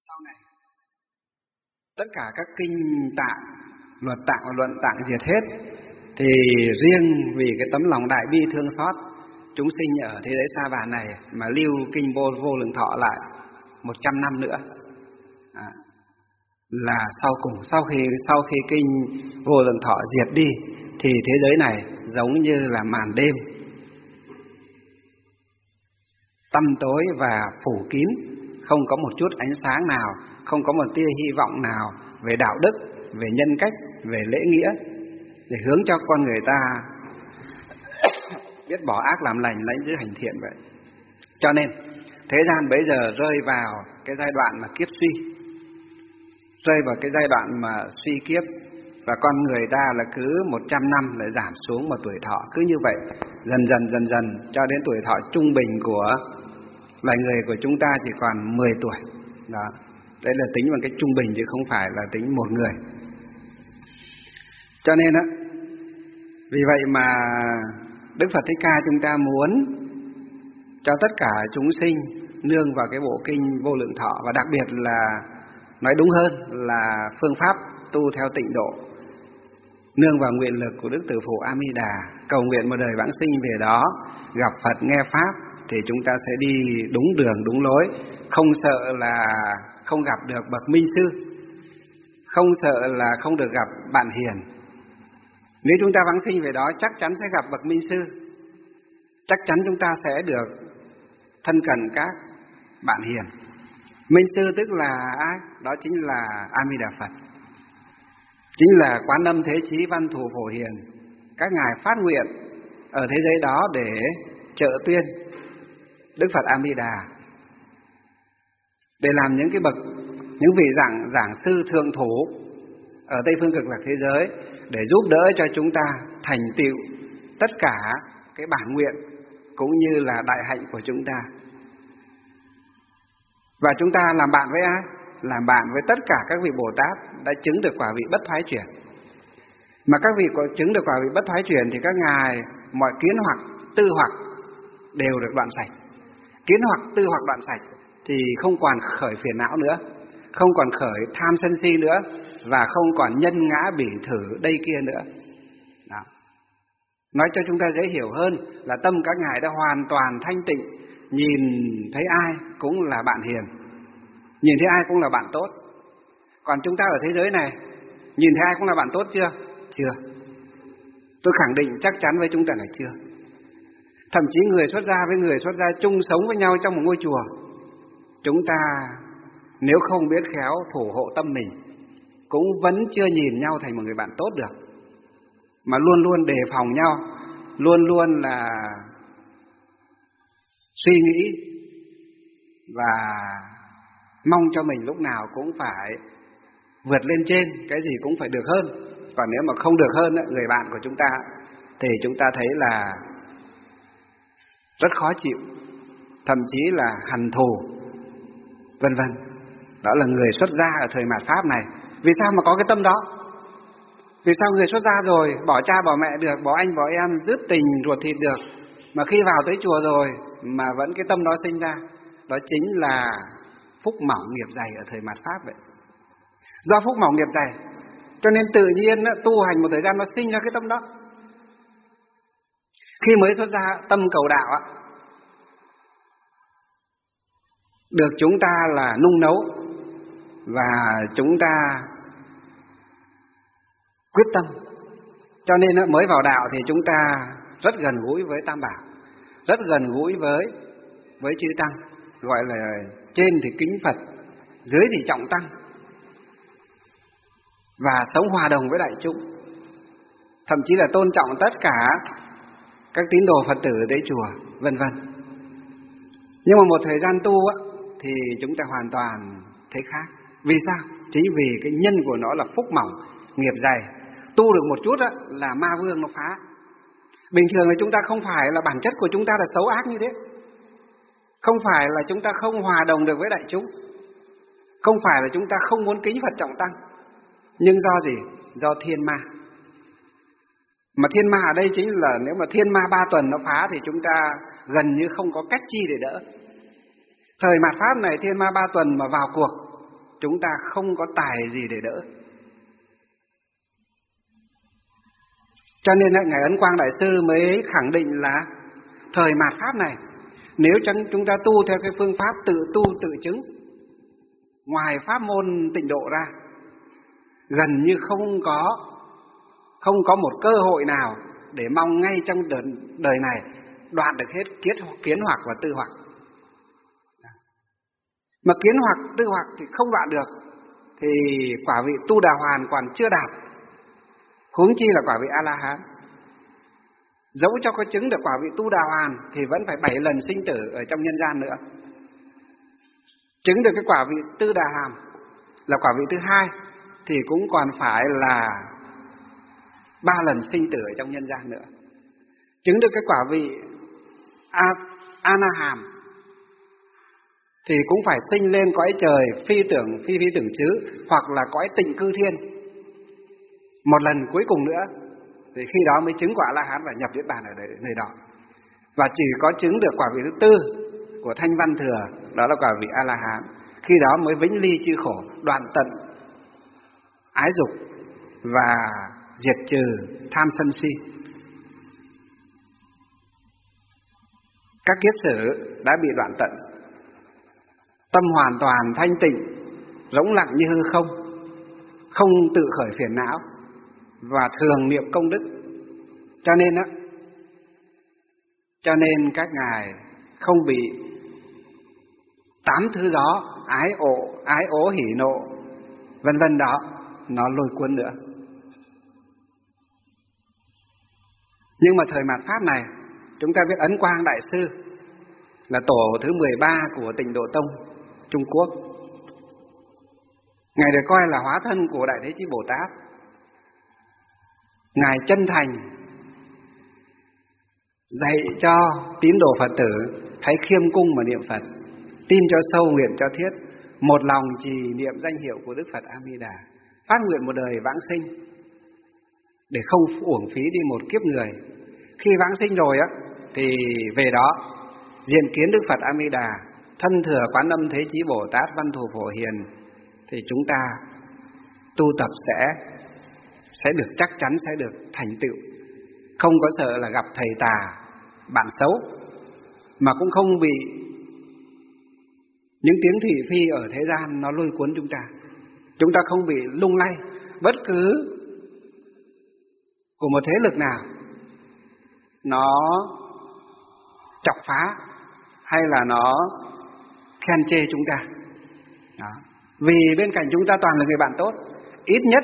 sau này tất cả các kinh tạng, luật tạng và luận tạng diệt hết, thì riêng vì cái tấm lòng đại bi thương xót chúng sinh ở thế giới sa bàn này mà lưu kinh vô lượng thọ lại 100 năm nữa. Là sau khi kinh vô lượng thọ diệt đi thì thế giới này giống như là màn đêm tăm tối và phủ kín, không có một chút ánh sáng nào, không có một tia hy vọng nào về đạo đức, về nhân cách, về lễ nghĩa để hướng cho con người ta biết bỏ ác làm lành, lãnh giữ hành thiện vậy. Cho nên thế gian bấy giờ rơi vào cái giai đoạn mà kiếp suy, rơi vào cái giai đoạn mà suy kiếp, và con người ta là cứ 100 năm lại giảm xuống một tuổi thọ, cứ như vậy dần dần cho đến tuổi thọ trung bình của loài người của chúng ta chỉ còn 10 tuổi. Đó, đấy là tính bằng cái trung bình chứ không phải là tính một người. Cho nên á, vì vậy mà Đức Phật Thích Ca chúng ta muốn cho tất cả chúng sinh nương vào cái bộ kinh vô lượng thọ, và đặc biệt là nói đúng hơn là phương pháp tu theo tịnh độ, nương vào nguyện lực của Đức Từ Phụ A Di Đà, cầu nguyện một đời vãng sinh về đó gặp Phật nghe pháp, thì chúng ta sẽ đi đúng đường đúng lối, không sợ là không gặp được bậc minh sư, không sợ là không được gặp bạn hiền. Nếu chúng ta vãng sinh về đó chắc chắn sẽ gặp bậc minh sư, chắc chắn chúng ta sẽ được thân cận các bạn hiền. Minh sư tức là ai? Đó chính là A Di Đà Phật, chính là Quán Âm Thế Chí Văn Thù Phổ Hiền. Các ngài phát nguyện ở thế giới đó để trợ tuyên Đức Phật A Di Đà, để làm những vị giảng sư thượng thủ ở Tây Phương Cực Lạc thế giới, để giúp đỡ cho chúng ta thành tựu tất cả cái bản nguyện cũng như là đại hạnh của chúng ta. Và chúng ta làm bạn với ai? Làm bạn với tất cả các vị Bồ Tát đã chứng được quả vị bất thoái chuyển. Mà các vị có chứng được quả vị bất thoái chuyển thì các ngài mọi kiến hoặc, tư hoặc đều được đoạn sạch. Kiến hoặc, tư hoặc đoạn sạch thì không còn khởi phiền não nữa, không còn khởi tham sân si nữa, và không còn nhân ngã bỉ thử đây kia nữa. Đó. Nói cho chúng ta dễ hiểu hơn là tâm các ngài đã hoàn toàn thanh tịnh, nhìn thấy ai cũng là bạn hiền, nhìn thấy ai cũng là bạn tốt. Còn chúng ta ở thế giới này nhìn thấy ai cũng là bạn tốt chưa? Chưa. Tôi khẳng định chắc chắn với chúng ta là chưa. Thậm chí người xuất gia với người xuất gia chung sống với nhau trong một ngôi chùa, chúng ta nếu không biết khéo thủ hộ tâm mình cũng vẫn chưa nhìn nhau thành một người bạn tốt được, mà luôn luôn đề phòng nhau, luôn luôn là suy nghĩ và mong cho mình lúc nào cũng phải vượt lên trên, cái gì cũng phải được hơn. Còn nếu mà không được hơn, người bạn của chúng ta thì chúng ta thấy là rất khó chịu, thậm chí là hằn thù, vân vân. Đó là người xuất gia ở thời mạt Pháp này. Vì sao mà có cái tâm đó? Vì sao người xuất gia rồi bỏ cha bỏ mẹ được, bỏ anh bỏ em, dứt tình ruột thịt được, mà khi vào tới chùa rồi mà vẫn cái tâm đó sinh ra? Đó chính là phúc mỏng nghiệp dày ở thời mạt Pháp vậy. Do phúc mỏng nghiệp dày cho nên tự nhiên tu hành một thời gian nó sinh ra cái tâm đó. Khi mới xuất gia tâm cầu đạo được chúng ta là nung nấu, và chúng ta quyết tâm, cho nên mới vào đạo thì chúng ta rất gần gũi với Tam Bảo, rất gần gũi với chư Tăng, gọi là trên thì kính Phật, dưới thì trọng Tăng, và sống hòa đồng với đại chúng, thậm chí là tôn trọng tất cả các tín đồ Phật tử tới chùa, vân vân. Nhưng mà một thời gian tu thì chúng ta hoàn toàn thấy khác. Vì sao? Chính vì cái nhân của nó là phúc mỏng, nghiệp dày. Tu được một chút là ma vương nó phá. Bình thường là chúng ta không phải là bản chất của chúng ta là xấu ác như thế, không phải là chúng ta không hòa đồng được với đại chúng, không phải là chúng ta không muốn kính Phật trọng Tăng. Nhưng do gì? Do thiên ma. Mà thiên ma ở đây chính là nếu mà thiên ma 3 tuần nó phá thì chúng ta gần như không có cách chi để đỡ. Thời mạt Pháp này thiên ma 3 tuần mà vào cuộc chúng ta không có tài gì để đỡ. Cho nên Ngài Ấn Quang Đại Sư mới khẳng định là thời mạt Pháp này, nếu chúng ta tu theo cái phương pháp tự tu tự chứng, ngoài pháp môn tịnh độ ra, gần như không có một cơ hội nào để mong ngay trong đời này đoạn được hết kiến hoặc và tư hoặc. Mà kiến hoặc tư hoặc thì không đoạn được thì quả vị Tu Đà Hoàn còn chưa đạt, huống chi là quả vị A-la-hán. Dẫu cho có chứng được quả vị Tu Đà Hoàn thì vẫn phải 7 lần sinh tử ở trong nhân gian nữa. Chứng được cái quả vị Tư Đà Hàm là quả vị thứ hai thì cũng còn phải là 3 lần sinh tử ở trong nhân gian nữa. Chứng được cái quả vị A-na-hàm thì cũng phải sinh lên cõi trời phi tưởng chứ, hoặc là cõi tịnh cư thiên một lần cuối cùng nữa, thì khi đó mới chứng quả A-la-hán và nhập niết bàn ở nơi đó. Và chỉ có chứng được quả vị thứ tư của Thanh Văn Thừa, đó là quả vị A-la-hán, khi đó mới vĩnh ly chư khổ, đoạn tận ái dục và diệt trừ tham sân si. Các kiết sử đã bị đoạn tận, tâm hoàn toàn thanh tịnh, rỗng lặng như hư không, không tự khởi phiền não và thường niệm công đức. Cho nên các ngài không bị 8 thứ đó, ái ố hỉ nộ vân vân đó nó lôi cuốn nữa. Nhưng mà thời mạt Pháp này, chúng ta biết Ấn Quang Đại Sư là tổ thứ 13 của Tịnh Độ Tông Trung Quốc. Ngài được coi là hóa thân của Đại Thế Chí Bồ Tát. Ngài chân thành dạy cho tín đồ Phật tử hãy khiêm cung mà niệm Phật, tin cho sâu, nguyện cho thiết, một lòng trì niệm danh hiệu của Đức Phật A Di Đà, phát nguyện một đời vãng sinh để không uổng phí đi một kiếp người. Khi vãng sinh rồi thì về đó diện kiến Đức Phật A Di Đà, thân thừa Quán Âm Thế Chí Bồ Tát, Văn Thù Phổ Hiền, thì chúng ta tu tập sẽ được, chắc chắn sẽ được thành tựu, không có sợ là gặp thầy tà, bạn xấu, mà cũng không bị những tiếng thị phi ở thế gian nó lôi cuốn chúng ta. Chúng ta không bị lung lay bất cứ của một thế lực nào nó chọc phá hay là nó khen chê chúng ta. Đó. Vì bên cạnh chúng ta toàn là người bạn tốt, ít nhất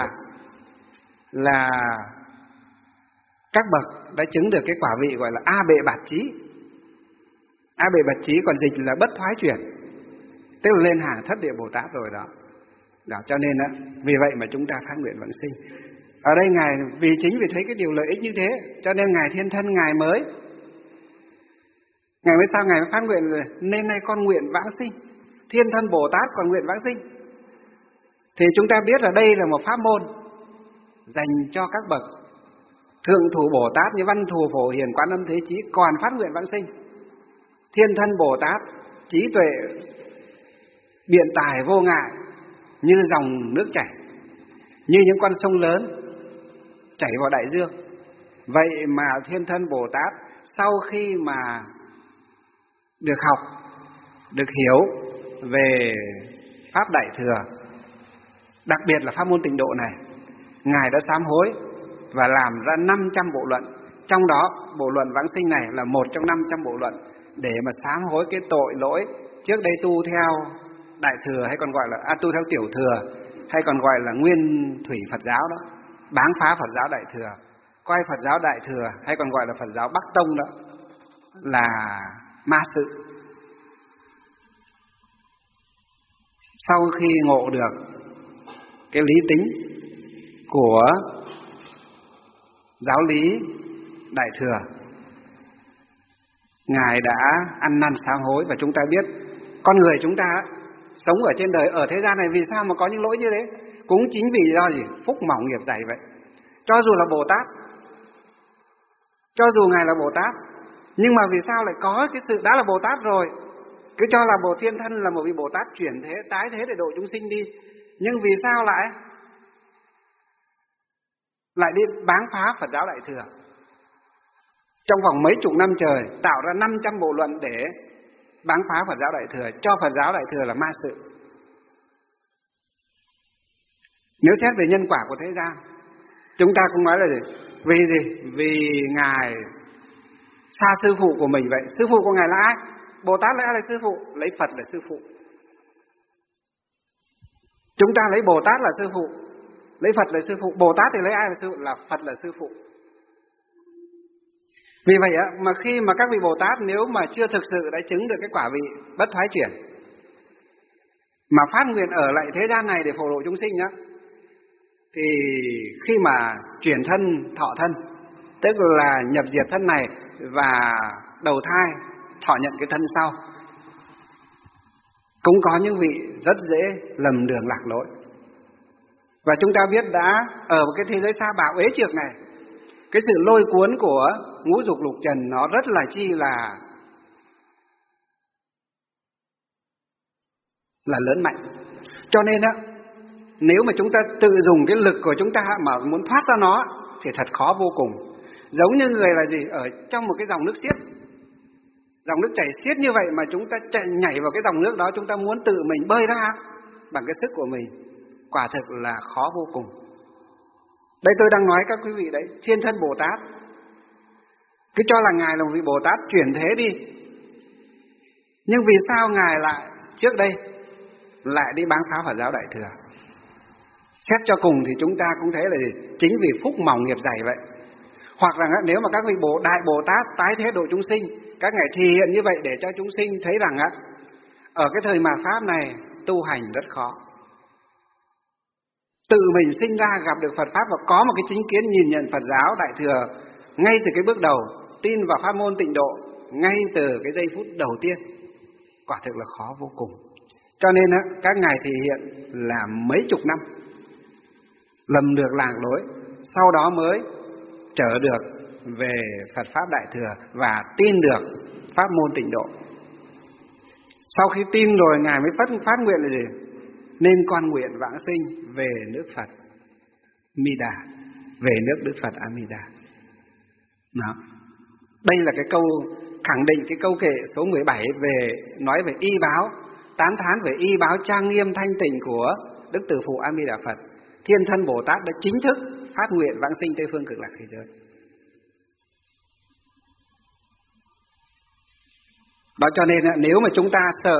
là các bậc đã chứng được cái quả vị gọi là A Bệ Bạt Chí. A Bệ Bạt Chí còn dịch là bất thoái chuyển, tức là lên hàng thất địa Bồ Tát rồi đó. Đó, cho nên vì vậy mà chúng ta phát nguyện vãng sinh. Ở đây Ngài chính vì thấy cái điều lợi ích như thế, cho nên Ngài Thiên Thân Ngài mới sao Ngài mới phát nguyện rồi, nên nay con nguyện vãng sinh. Thiên Thân Bồ Tát còn nguyện vãng sinh. Thì chúng ta biết là đây là một pháp môn dành cho các bậc thượng thủ Bồ Tát như Văn Thù Phổ Hiền, Quán Âm Thế Chí còn phát nguyện vãng sinh. Thiên Thân Bồ Tát trí tuệ biện tài vô ngại như dòng nước chảy, như những con sông lớn chảy vào đại dương. Vậy mà Thiên Thân Bồ Tát sau khi mà được học, được hiểu về Pháp Đại Thừa, đặc biệt là pháp môn tịnh độ này, Ngài đã sám hối và làm ra 500 bộ luận. Trong đó bộ luận vãng sinh này là một trong 500 bộ luận để mà sám hối cái tội lỗi trước đây tu theo Đại Thừa, hay còn gọi là tu theo Tiểu Thừa, hay còn gọi là Nguyên Thủy Phật giáo đó, báng phá Phật giáo Đại Thừa, coi Phật giáo Đại Thừa hay còn gọi là Phật giáo Bắc Tông đó là ma sự. Sau khi ngộ được cái lý tính của giáo lý Đại Thừa, Ngài đã ăn năn sám hối. Và chúng ta biết con người chúng ta sống ở trên đời, ở thế gian này, vì sao mà có những lỗi như thế? Cũng chính vì do gì? Phúc mỏng nghiệp dày vậy. Cho dù là Bồ Tát, cho dù Ngài là Bồ Tát, nhưng mà vì sao lại có cái sự đã là Bồ Tát rồi Cứ cho là Bồ Thiên Thân là một vị Bồ Tát chuyển thế, tái thế để độ chúng sinh đi. Nhưng vì sao lại đi báng phá Phật giáo Đại Thừa? Trong vòng mấy chục năm trời tạo ra 500 bộ luận để báng phá Phật giáo Đại Thừa, cho Phật giáo Đại Thừa là ma sự. Nếu xét về nhân quả của thế gian, chúng ta cũng nói là gì? Vì gì? Vì Ngài xa sư phụ của mình vậy. Sư phụ của Ngài là ai? Bồ Tát là ai là sư phụ? Lấy Phật là sư phụ. Chúng ta lấy Bồ Tát là sư phụ, lấy Phật là sư phụ. Bồ Tát thì lấy ai là sư phụ? Là Phật là sư phụ. Vì vậy mà khi mà các vị Bồ Tát nếu mà chưa thực sự đã chứng được cái quả vị bất thoái chuyển, mà phát nguyện ở lại thế gian này để phổ độ chúng sinh nhá, thì khi mà chuyển thân thọ thân, tức là nhập diệt thân này và đầu thai thọ nhận cái thân sau, cũng có những vị rất dễ lầm đường lạc lối. Và chúng ta biết đã ở một cái thế giới sa bạo uế trược này, cái sự lôi cuốn của ngũ dục lục trần nó rất là chi là lớn mạnh. Cho nên á, nếu mà chúng ta tự dùng cái lực của chúng ta mà muốn thoát ra nó thì thật khó vô cùng. Giống như người là gì? Ở trong một cái dòng nước xiết, dòng nước chảy xiết như vậy mà chúng ta nhảy vào cái dòng nước đó, chúng ta muốn tự mình bơi ra bằng cái sức của mình, quả thực là khó vô cùng. Đây tôi đang nói các quý vị đấy, Thiên Thân Bồ Tát, cứ cho là Ngài là một vị Bồ Tát chuyển thế đi, nhưng vì sao Ngài lại trước đây lại đi báng phá Phật giáo Đại Thừa? Xét cho cùng thì chúng ta cũng thấy là gì? Chính vì phúc mỏng nghiệp dày vậy. Hoặc là nếu mà các vị Đại Bồ Tát tái thế độ chúng sinh, các ngài thể hiện như vậy để cho chúng sinh thấy rằng ở cái thời mạt Pháp này tu hành rất khó. Tự mình sinh ra gặp được Phật Pháp và có một cái chính kiến nhìn nhận Phật giáo Đại Thừa ngay từ cái bước đầu, tin vào pháp môn Tịnh Độ ngay từ cái giây phút đầu tiên, quả thực là khó vô cùng. Cho nên các ngài thể hiện là mấy chục năm lầm được lạc lối, sau đó mới trở được về Phật Pháp Đại Thừa và tin được pháp môn Tịnh Độ. Sau khi tin rồi, ngài mới phát nguyện là gì? Nên con nguyện vãng sinh về nước Phật Mi Đà, về nước Đức Phật A Di Đà. Đó. Đây là cái câu khẳng định, cái câu kệ số 17 về nói về y báo, tán thán về y báo trang nghiêm thanh tịnh của Đức Từ Phụ A Di Đà Phật. Thiên Thân Bồ Tát đã chính thức phát nguyện vãng sinh Tây Phương Cực Lạc thế giới. Đó, cho nên nếu mà chúng ta sợ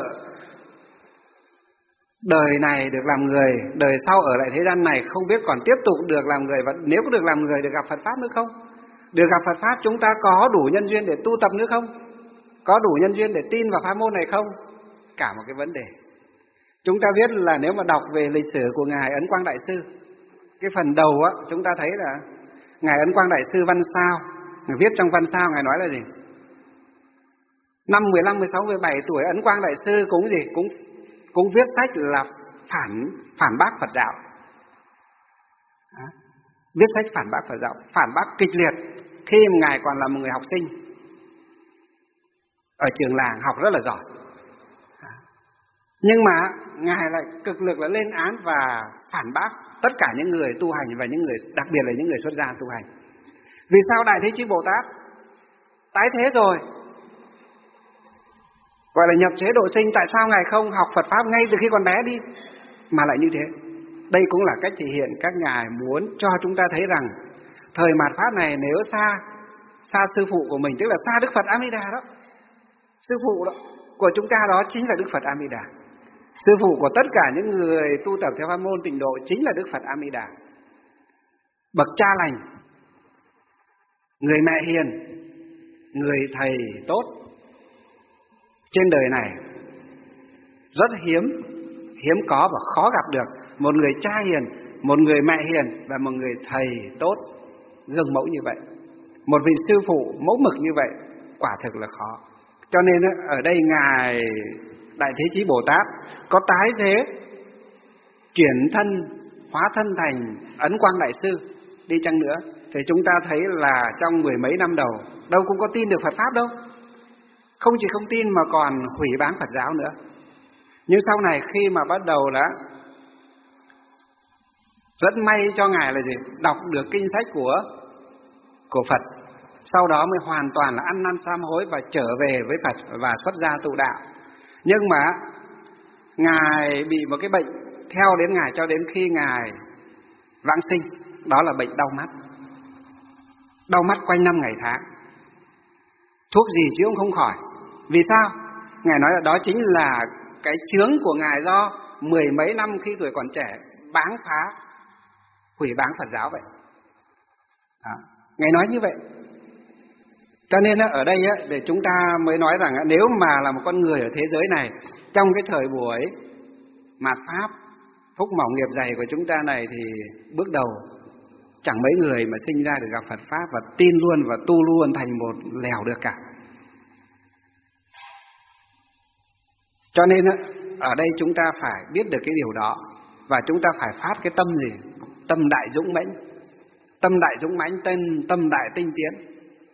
đời này được làm người, đời sau ở lại thế gian này không biết còn tiếp tục được làm người, và nếu có được làm người được gặp Phật Pháp nữa không? Được gặp Phật Pháp chúng ta có đủ nhân duyên để tu tập nữa không? Có đủ nhân duyên để tin vào pháp môn này không? Cả một cái vấn đề. Chúng ta biết là nếu mà đọc về lịch sử của Ngài Ấn Quang Đại Sư, cái phần đầu chúng ta thấy là Ngài Ấn Quang Đại Sư văn sao, Ngài viết trong văn sao Ngài nói là gì? Năm 15, 16, 17 tuổi Ấn Quang Đại Sư cũng gì? Cũng viết sách là phản bác Phật giáo. Đó. Viết sách phản bác Phật giáo, phản bác kịch liệt khi Ngài còn là một người học sinh ở trường làng, học rất là giỏi. Nhưng mà Ngài lại cực lực là lên án và phản bác tất cả những người tu hành và những người, đặc biệt là những người xuất gia tu hành. Vì sao Đại Thế Chí Bồ Tát tái thế rồi, gọi là nhập chế độ sinh, tại sao Ngài không học Phật Pháp ngay từ khi còn bé đi mà lại như thế? Đây cũng là cách thể hiện các ngài muốn cho chúng ta thấy rằng thời mạt Pháp này nếu xa sư phụ của mình, tức là xa Đức Phật A Di Đà đó, sư phụ đó của chúng ta đó chính là Đức Phật A Di Đà. Sư phụ của tất cả những người tu tập theo pháp môn Tịnh Độ chính là Đức Phật A Di Đà. Bậc cha lành, người mẹ hiền, người thầy tốt trên đời này rất hiếm có và khó gặp được một người cha hiền, một người mẹ hiền và một người thầy tốt gương mẫu như vậy. Một vị sư phụ mẫu mực như vậy quả thực là khó. Cho nên ở đây Ngài Đại Thế Chí Bồ Tát có tái thế chuyển thân, hóa thân thành Ấn Quang Đại Sư đi chăng nữa thì chúng ta thấy là trong 10 mấy năm đầu đâu cũng có tin được Phật Pháp đâu. Không chỉ không tin mà còn hủy báng Phật giáo nữa. Nhưng sau này khi mà bắt đầu đã rất may cho Ngài là gì? Đọc được kinh sách của Phật, sau đó mới hoàn toàn là ăn năn sám hối và trở về với Phật và xuất gia tu đạo. Nhưng mà Ngài bị một cái bệnh theo đến Ngài cho đến khi Ngài vãng sinh, đó là bệnh đau mắt. Đau mắt quanh năm ngày tháng, thuốc gì chứ cũng không khỏi. Vì sao? Ngài nói là đó chính là cái chướng của Ngài do mười mấy năm khi tuổi còn trẻ báng phá, hủy báng Phật giáo vậy. Ngài nói như vậy. Cho nên ở đây để chúng ta mới nói rằng nếu mà là một con người ở thế giới này, trong cái thời buổi mạt Pháp, phúc mỏng nghiệp dày của chúng ta này, thì bước đầu chẳng mấy người mà sinh ra được gặp Phật Pháp và tin luôn và tu luôn thành một lèo được cả. Cho nên ở đây chúng ta phải biết được cái điều đó, và chúng ta phải phát cái tâm gì? Tâm đại dũng mãnh. Tâm đại dũng mãnh tên tâm đại tinh tiến.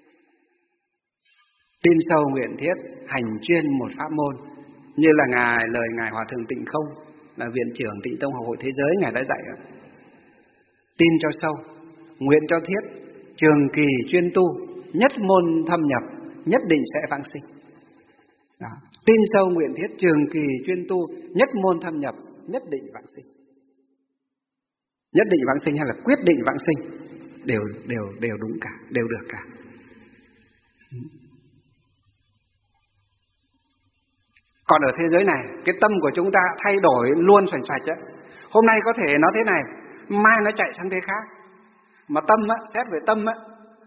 Tin sâu nguyện thiết, hành chuyên một pháp môn. Như là lời Ngài Hòa Thượng Tịnh Không, là viện trưởng Tịnh Tông Học hội Thế giới, Ngài đã dạy. Tin cho sâu, nguyện cho thiết, trường kỳ chuyên tu, nhất môn thâm nhập, nhất định sẽ vãng sinh. Đó. Tin sâu nguyện thiết, trường kỳ chuyên tu, nhất môn thâm nhập, nhất định vãng sinh. Nhất định vãng sinh hay là quyết định vãng sinh đều đúng cả, đều được cả. Còn ở thế giới này, cái tâm của chúng ta thay đổi luôn xoành xoạch á. Hôm nay có thể nó thế này, mai nó chạy sang thế khác. Mà tâm á, xét về tâm á,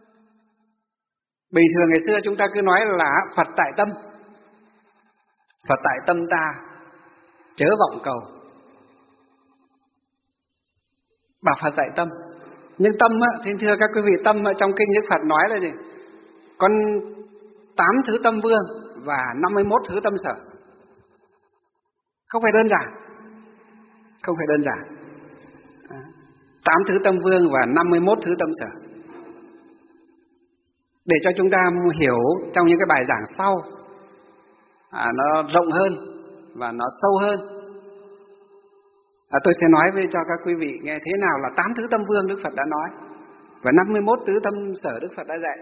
bình thường ngày xưa chúng ta cứ nói là Phật tại tâm. Phật tại tâm ta, chớ vọng cầu. Bảo Phật tại tâm. Nhưng tâm á, thì thưa các quý vị, tâm trong kinh Đức Phật nói là gì? Có 8 thứ tâm vương và 51 thứ tâm sở. Không phải đơn giản. Không phải đơn giản. 8 thứ tâm vương và 51 thứ tâm sở. Để cho chúng ta hiểu trong những cái bài giảng sau, nó rộng hơn và nó sâu hơn. Tôi sẽ nói với cho các quý vị nghe thế nào là 8 thứ tâm vương Đức Phật đã nói và 51 thứ tâm sở Đức Phật đã dạy.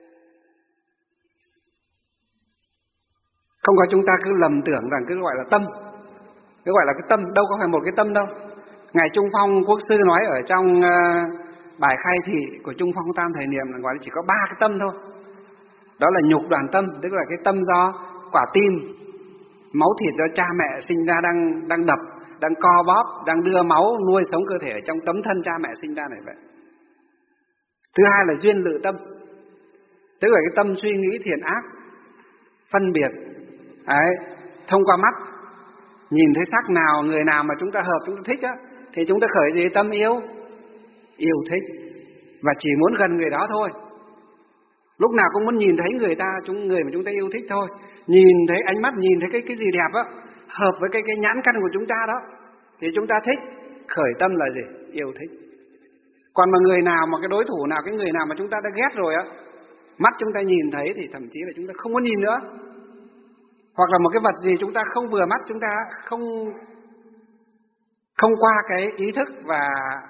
Không có chúng ta cứ lầm tưởng rằng cứ gọi là tâm. Cứ gọi là cái tâm, đâu có phải một cái tâm đâu. Ngài Trung Phong Quốc sư nói ở trong bài khai thị của Trung Phong Tam Thời Niệm là gọi là chỉ có 3 cái tâm thôi. Đó là nhục đoàn tâm, tức là cái tâm do quả tim, máu thịt do cha mẹ sinh ra đang đập, đang co bóp, đang đưa máu nuôi sống cơ thể ở trong tấm thân cha mẹ sinh ra này vậy. Thứ hai là duyên lự tâm, tức là cái tâm suy nghĩ thiện ác, phân biệt, thông qua mắt, nhìn thấy sắc nào, người nào mà chúng ta hợp, chúng ta thích á, thì chúng ta khởi gì? Tâm yêu thích, và chỉ muốn gần người đó thôi. Lúc nào cũng muốn nhìn thấy người mà chúng ta yêu thích thôi. Nhìn thấy ánh mắt, nhìn thấy cái gì đẹp á, hợp với cái nhãn căn của chúng ta đó, thì chúng ta thích, khởi tâm là gì? Yêu thích. Còn mà người nào mà cái đối thủ nào, cái người nào mà chúng ta đã ghét rồi á, mắt chúng ta nhìn thấy thì thậm chí là chúng ta không muốn nhìn nữa. Hoặc là một cái vật gì chúng ta không vừa mắt, chúng ta không qua cái ý thức và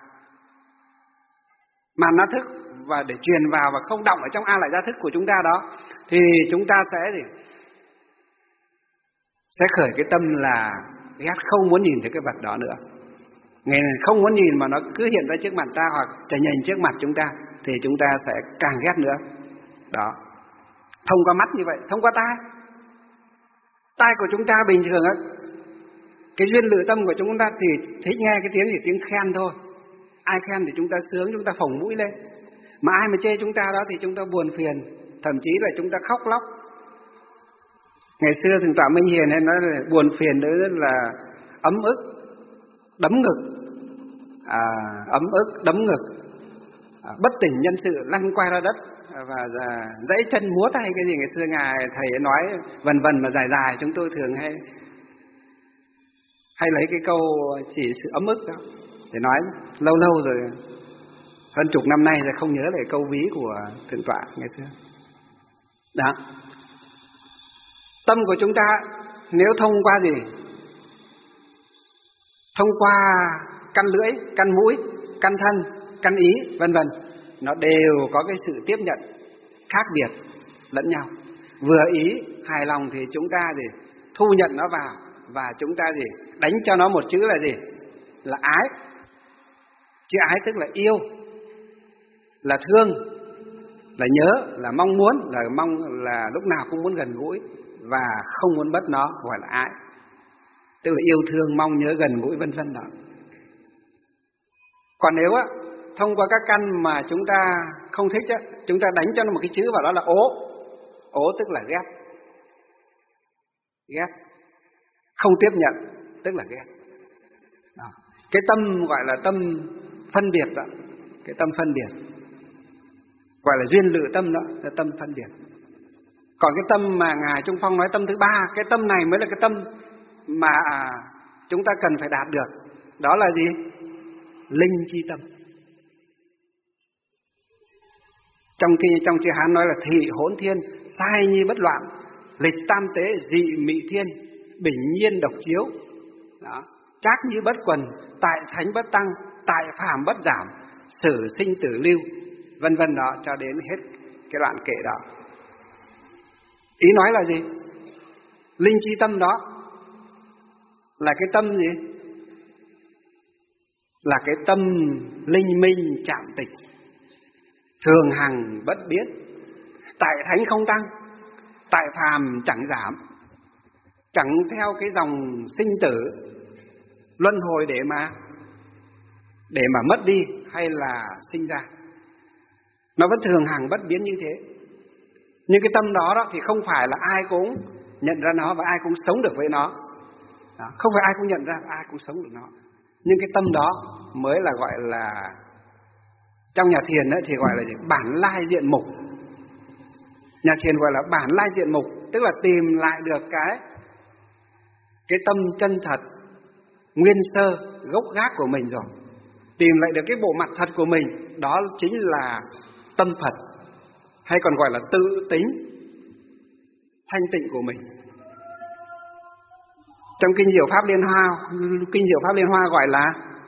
màn na thức và để truyền vào và không động ở trong a lại gia thức của chúng ta đó, thì chúng ta sẽ khởi cái tâm là ghét, không muốn nhìn thấy cái vật đó nữa. Ngày này không muốn nhìn mà nó cứ hiện ra trước mặt ta hoặc chảy nhành trước mặt chúng ta, thì chúng ta sẽ càng ghét nữa. Đó. Thông qua mắt như vậy, thông qua tai. Tai của chúng ta bình thường á, cái duyên lự tâm của chúng ta thì thích nghe cái tiếng gì? Tiếng khen thôi. Ai khen thì chúng ta sướng, chúng ta phồng mũi lên. Mà ai mà chê chúng ta đó thì chúng ta buồn phiền, thậm chí là chúng ta khóc lóc. Ngày xưa Thượng tọa Minh Hiền hay nói là buồn phiền đó là ấm ức, đấm ngực, bất tỉnh nhân sự, lăn quay ra đất và dãy chân múa tay cái gì. Ngày xưa ngài thầy nói vần vần mà dài dài, chúng tôi thường hay lấy cái câu chỉ sự ấm ức đó để nói. Lâu lâu rồi, hơn chục năm nay rồi không nhớ lại câu ví của Thượng tọa ngày xưa. Đó. Tâm của chúng ta nếu thông qua gì? Thông qua căn lưỡi, căn mũi, căn thân, căn ý, vân vân, nó đều có cái sự tiếp nhận khác biệt lẫn nhau. Vừa ý hài lòng thì chúng ta gì? Thu nhận nó vào, và chúng ta gì? Đánh cho nó một chữ là gì? Là ái. Chữ ái tức là yêu, là thương, là nhớ, là mong muốn, là lúc nào cũng muốn gần gũi và không muốn mất nó, gọi là ái. Tức là yêu thương, mong nhớ, gần gũi, vân vân đó. Còn nếu á, thông qua các căn mà chúng ta không thích á, chúng ta đánh cho nó một cái chữ vào đó là ố. Ố tức là ghét. Ghét. Không tiếp nhận tức là ghét. Đó. Cái tâm gọi là tâm phân biệt đó. Cái tâm phân biệt gọi là duyên lự tâm đó, là tâm phân biệt. Còn cái tâm mà Ngài Trung Phong nói tâm thứ ba, cái tâm này mới là cái tâm mà chúng ta cần phải đạt được. Đó là gì? Linh chi tâm. Trong chữ Hán nói là thị hỗn thiên, sai nhi bất loạn, lịch tam tế, dị mị thiên, bình nhiên độc chiếu. Đó. Trác như bất quần, tại thánh bất tăng, tại phàm bất giảm, sử sinh tử lưu, vân vân đó, cho đến hết cái đoạn kệ đó. Ý nói là gì? Linh chi tâm đó là cái tâm gì? Là cái tâm linh minh chạm tịch, thường hằng bất biến, tại thánh không tăng, tại phàm chẳng giảm, chẳng theo cái dòng sinh tử luân hồi để mà mất đi hay là sinh ra. Nó vẫn thường hằng bất biến như thế. Nhưng cái tâm đó thì không phải là ai cũng nhận ra nó và ai cũng sống được với nó. Đó, không phải ai cũng nhận ra, ai cũng sống được nó. Nhưng cái tâm đó mới là gọi là, trong nhà thiền ấy thì gọi là gì? Bản lai diện mục. Nhà thiền gọi là bản lai diện mục, tức là tìm lại được cái tâm chân thật, nguyên sơ, gốc gác của mình rồi. Tìm lại được cái bộ mặt thật của mình, đó chính là tâm Phật, hay còn gọi là tự tính thanh tịnh của mình. Trong Kinh Diệu Pháp Liên Hoa gọi là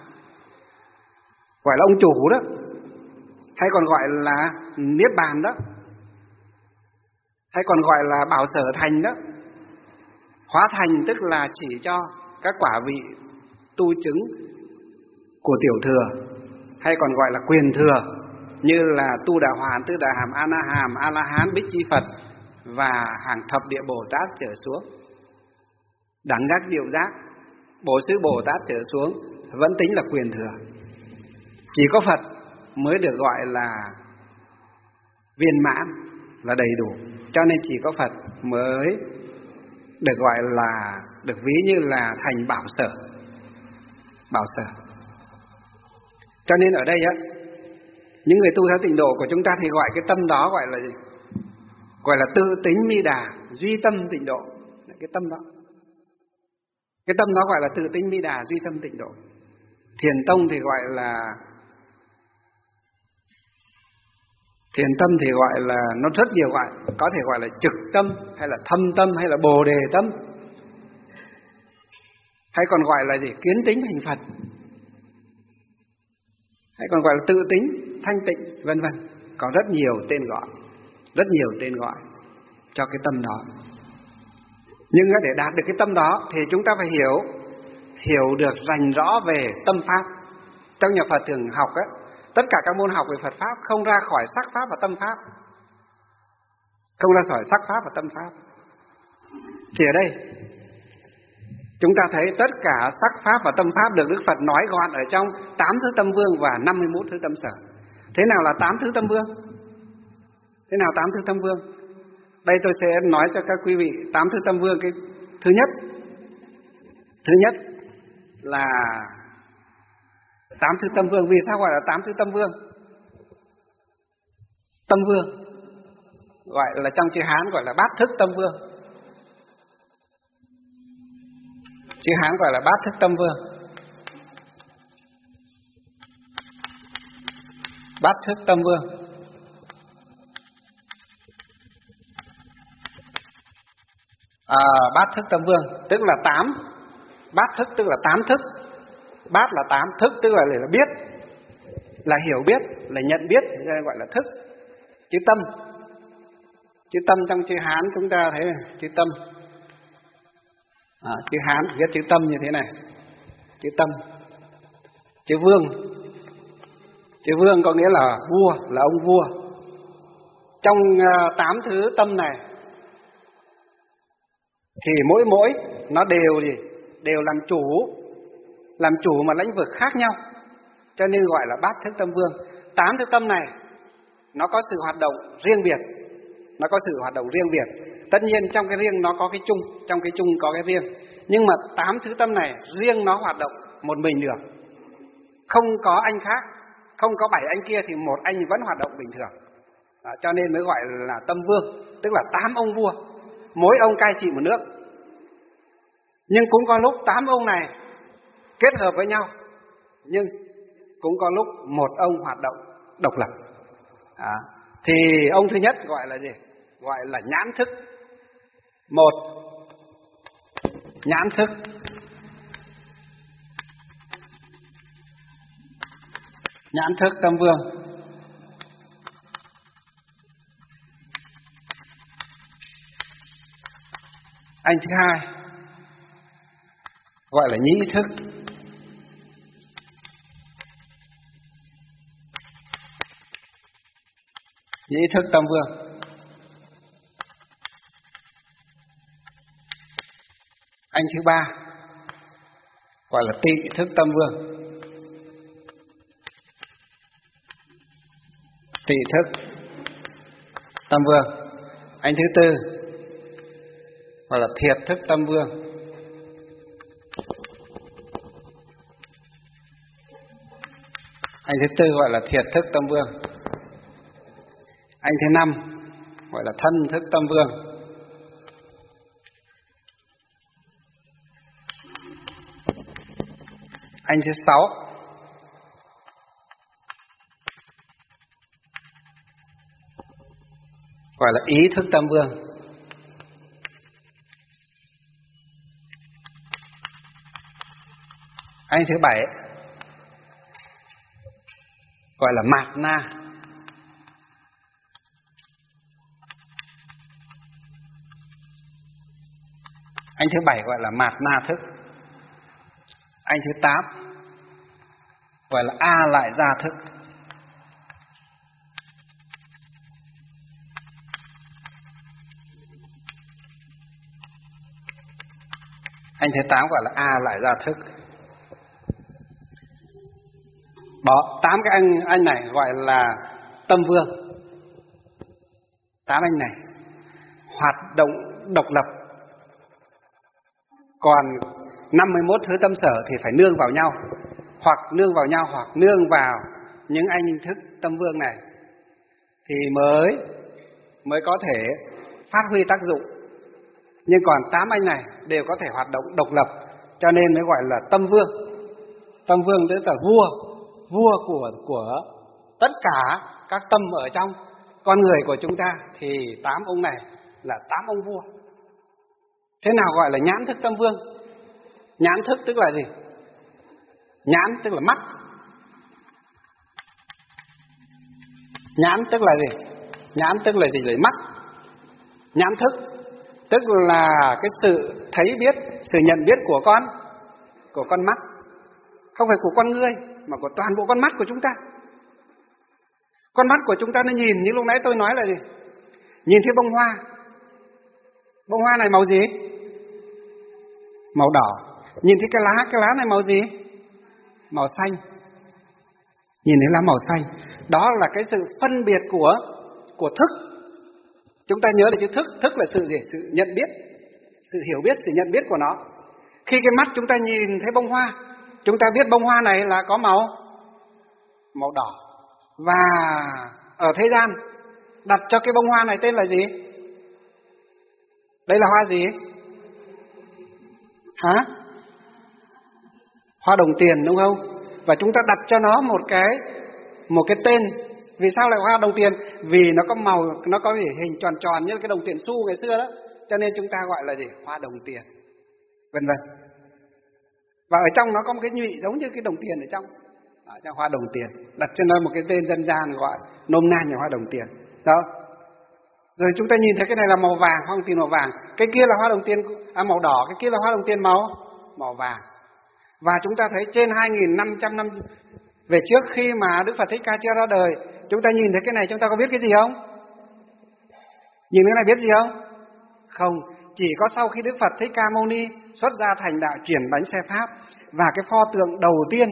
ông chủ đó, hay còn gọi là Niết Bàn đó, hay còn gọi là Bảo Sở Thành đó. Hóa thành tức là chỉ cho các quả vị tu chứng của tiểu thừa, hay còn gọi là quyền thừa, như là Tu Đà Hoàn, Tư Đà Hàm, A Na Hàm, A La Hán, Bích Chi Phật và hàng thập địa Bồ Tát trở xuống. Đẳng giác diệu giác, Bổ Xứ Bồ Tát trở xuống vẫn tính là quyền thừa. Chỉ có Phật mới được gọi là viên mãn, là đầy đủ. Cho nên chỉ có Phật mới được gọi là, được ví như là thành bảo sở. Bảo sở. Cho nên ở đây á, những người tu theo tịnh độ của chúng ta thì gọi cái tâm đó gọi là gì? Gọi là tự tính mi đà, duy tâm tịnh độ. Cái tâm đó. Cái tâm đó gọi là tự tính mi đà, duy tâm tịnh độ. Thiền tông thì gọi là, thiền tâm thì gọi là, nó rất nhiều gọi, có thể gọi là trực tâm, hay là thâm tâm, hay là bồ đề tâm, hay còn gọi là gì? Kiến tính hành Phật, hay còn gọi là tự tính thanh tịnh, vân vân. Có rất nhiều tên gọi cho cái tâm đó. Nhưng để đạt được cái tâm đó thì chúng ta phải hiểu được rành rõ về tâm pháp. Trong nhà Phật thường học á, tất cả các môn học về Phật pháp không ra khỏi sắc pháp và tâm pháp, không ra khỏi sắc pháp và tâm pháp. Thì ở đây chúng ta thấy tất cả sắc pháp và tâm pháp được Đức Phật nói gọn ở trong 8 thứ tâm vương và 51 thứ tâm sở. Thế nào là 8 thứ tâm vương? Thế nào 8 thứ tâm vương? Đây tôi sẽ nói cho các quý vị 8 thứ tâm vương. Cái thứ nhất là 8 thứ tâm vương. Vì sao gọi là 8 thứ tâm vương? Tâm vương gọi là, trong chữ Hán gọi là bát thức tâm vương. Chữ Hán gọi là bát thức tâm vương. Bát thức tâm vương. Bát thức tâm vương tức là 8. Bát thức tức là 8 thức. Bát là 8, thức tức là biết, là hiểu biết, là nhận biết, gọi là thức. Chữ tâm trong chữ Hán chúng ta thấy chữ tâm. Chữ Hán viết chữ tâm như thế này, chữ tâm. Chữ vương có nghĩa là vua, là ông vua. Trong 8 thứ tâm này thì mỗi nó đều làm chủ mà lĩnh vực khác nhau, cho nên gọi là bát thức tâm vương. 8 thứ tâm này nó có sự hoạt động riêng biệt, tất nhiên trong cái riêng nó có cái chung, trong cái chung có cái riêng, nhưng mà 8 thứ tâm này riêng nó hoạt động một mình được, không có anh khác, không có 7 anh kia thì một anh vẫn hoạt động bình thường. Cho nên mới gọi là tâm vương, tức là 8 ông vua, mỗi ông cai trị một nước. Nhưng cũng có lúc 8 ông này kết hợp với nhau, nhưng cũng có lúc một ông hoạt động độc lập. Thì ông thứ nhất gọi là gì? Gọi là nhãn thức. Một, nhãn thức. Nhãn thức tâm vương. Anh thứ hai gọi là nhĩ thức. Nhĩ thức tâm vương. Anh thứ ba gọi là tị thức tâm vương. Tị thức tâm vương. Anh thứ tư gọi là thiệt thức tâm vương. Anh thứ tư gọi là thiệt thức tâm vương. Anh thứ năm gọi là thân thức tâm vương. Anh thứ sáu gọi là ý thức tâm vương. Anh thứ bảy gọi là mạt na. Anh thứ bảy gọi là mạt na thức. Anh thứ 8 gọi là a lại gia thức. Anh thứ 8 gọi là a lại gia thức. Đó, 8 cái anh này gọi là tâm vương. 8 anh này hoạt động độc lập. Còn 51 thứ tâm sở thì phải nương vào nhau, hoặc nương vào những anh thức tâm vương này thì mới có thể phát huy tác dụng. Nhưng còn 8 anh này đều có thể hoạt động độc lập, cho nên mới gọi là tâm vương. Tâm vương tức là vua của tất cả các tâm ở trong con người của chúng ta, thì 8 ông này là 8 ông vua. Thế nào gọi là nhãn thức tâm vương? Nhãn thức tức là gì? Nhãn tức là mắt. Nhãn tức là gì? Nhãn tức là gì? Là mắt. Nhãn thức tức là cái sự thấy biết, sự nhận biết của con mắt, không phải của con người mà của toàn bộ con mắt của chúng ta. Con mắt của chúng ta nó nhìn như lúc nãy tôi nói là gì? Nhìn thấy bông hoa. Bông hoa này màu gì? Màu đỏ. Nhìn thấy cái lá này màu gì? Màu xanh. Nhìn thấy lá màu xanh. Đó là cái sự phân biệt của thức. Chúng ta nhớ là chữ thức. Thức là sự gì? Sự nhận biết, sự hiểu biết, sự nhận biết của nó. Khi cái mắt chúng ta nhìn thấy bông hoa, chúng ta biết bông hoa này là có màu đỏ. Và ở thế gian đặt cho cái bông hoa này tên là gì? Đây là hoa gì? Hả? Hoa đồng tiền đúng không? Và chúng ta đặt cho nó một cái tên. Vì sao lại hoa đồng tiền? Vì nó có màu, nó có hình tròn tròn như cái đồng tiền xu ngày xưa đó. cho nên chúng ta gọi là gì? Hoa đồng tiền, vân vân. Và ở trong nó có một cái nhụy giống như cái đồng tiền ở trong hoa đồng tiền, đặt cho nó một cái tên dân gian gọi nôm na là hoa đồng tiền. Đó. Rồi chúng ta nhìn thấy cái này là màu vàng, hoa đồng tiền màu vàng, cái kia là hoa đồng tiền màu đỏ, cái kia là hoa đồng tiền màu vàng. Và chúng ta thấy trên 2.500 năm về trước khi mà Đức Phật Thích Ca chưa ra đời, chúng ta nhìn thấy cái này chúng ta có biết cái gì không? Nhìn cái này biết gì không? Không, chỉ có sau khi Đức Phật Thích Ca Mâu Ni xuất gia thành đạo chuyển bánh xe Pháp, và cái pho tượng đầu tiên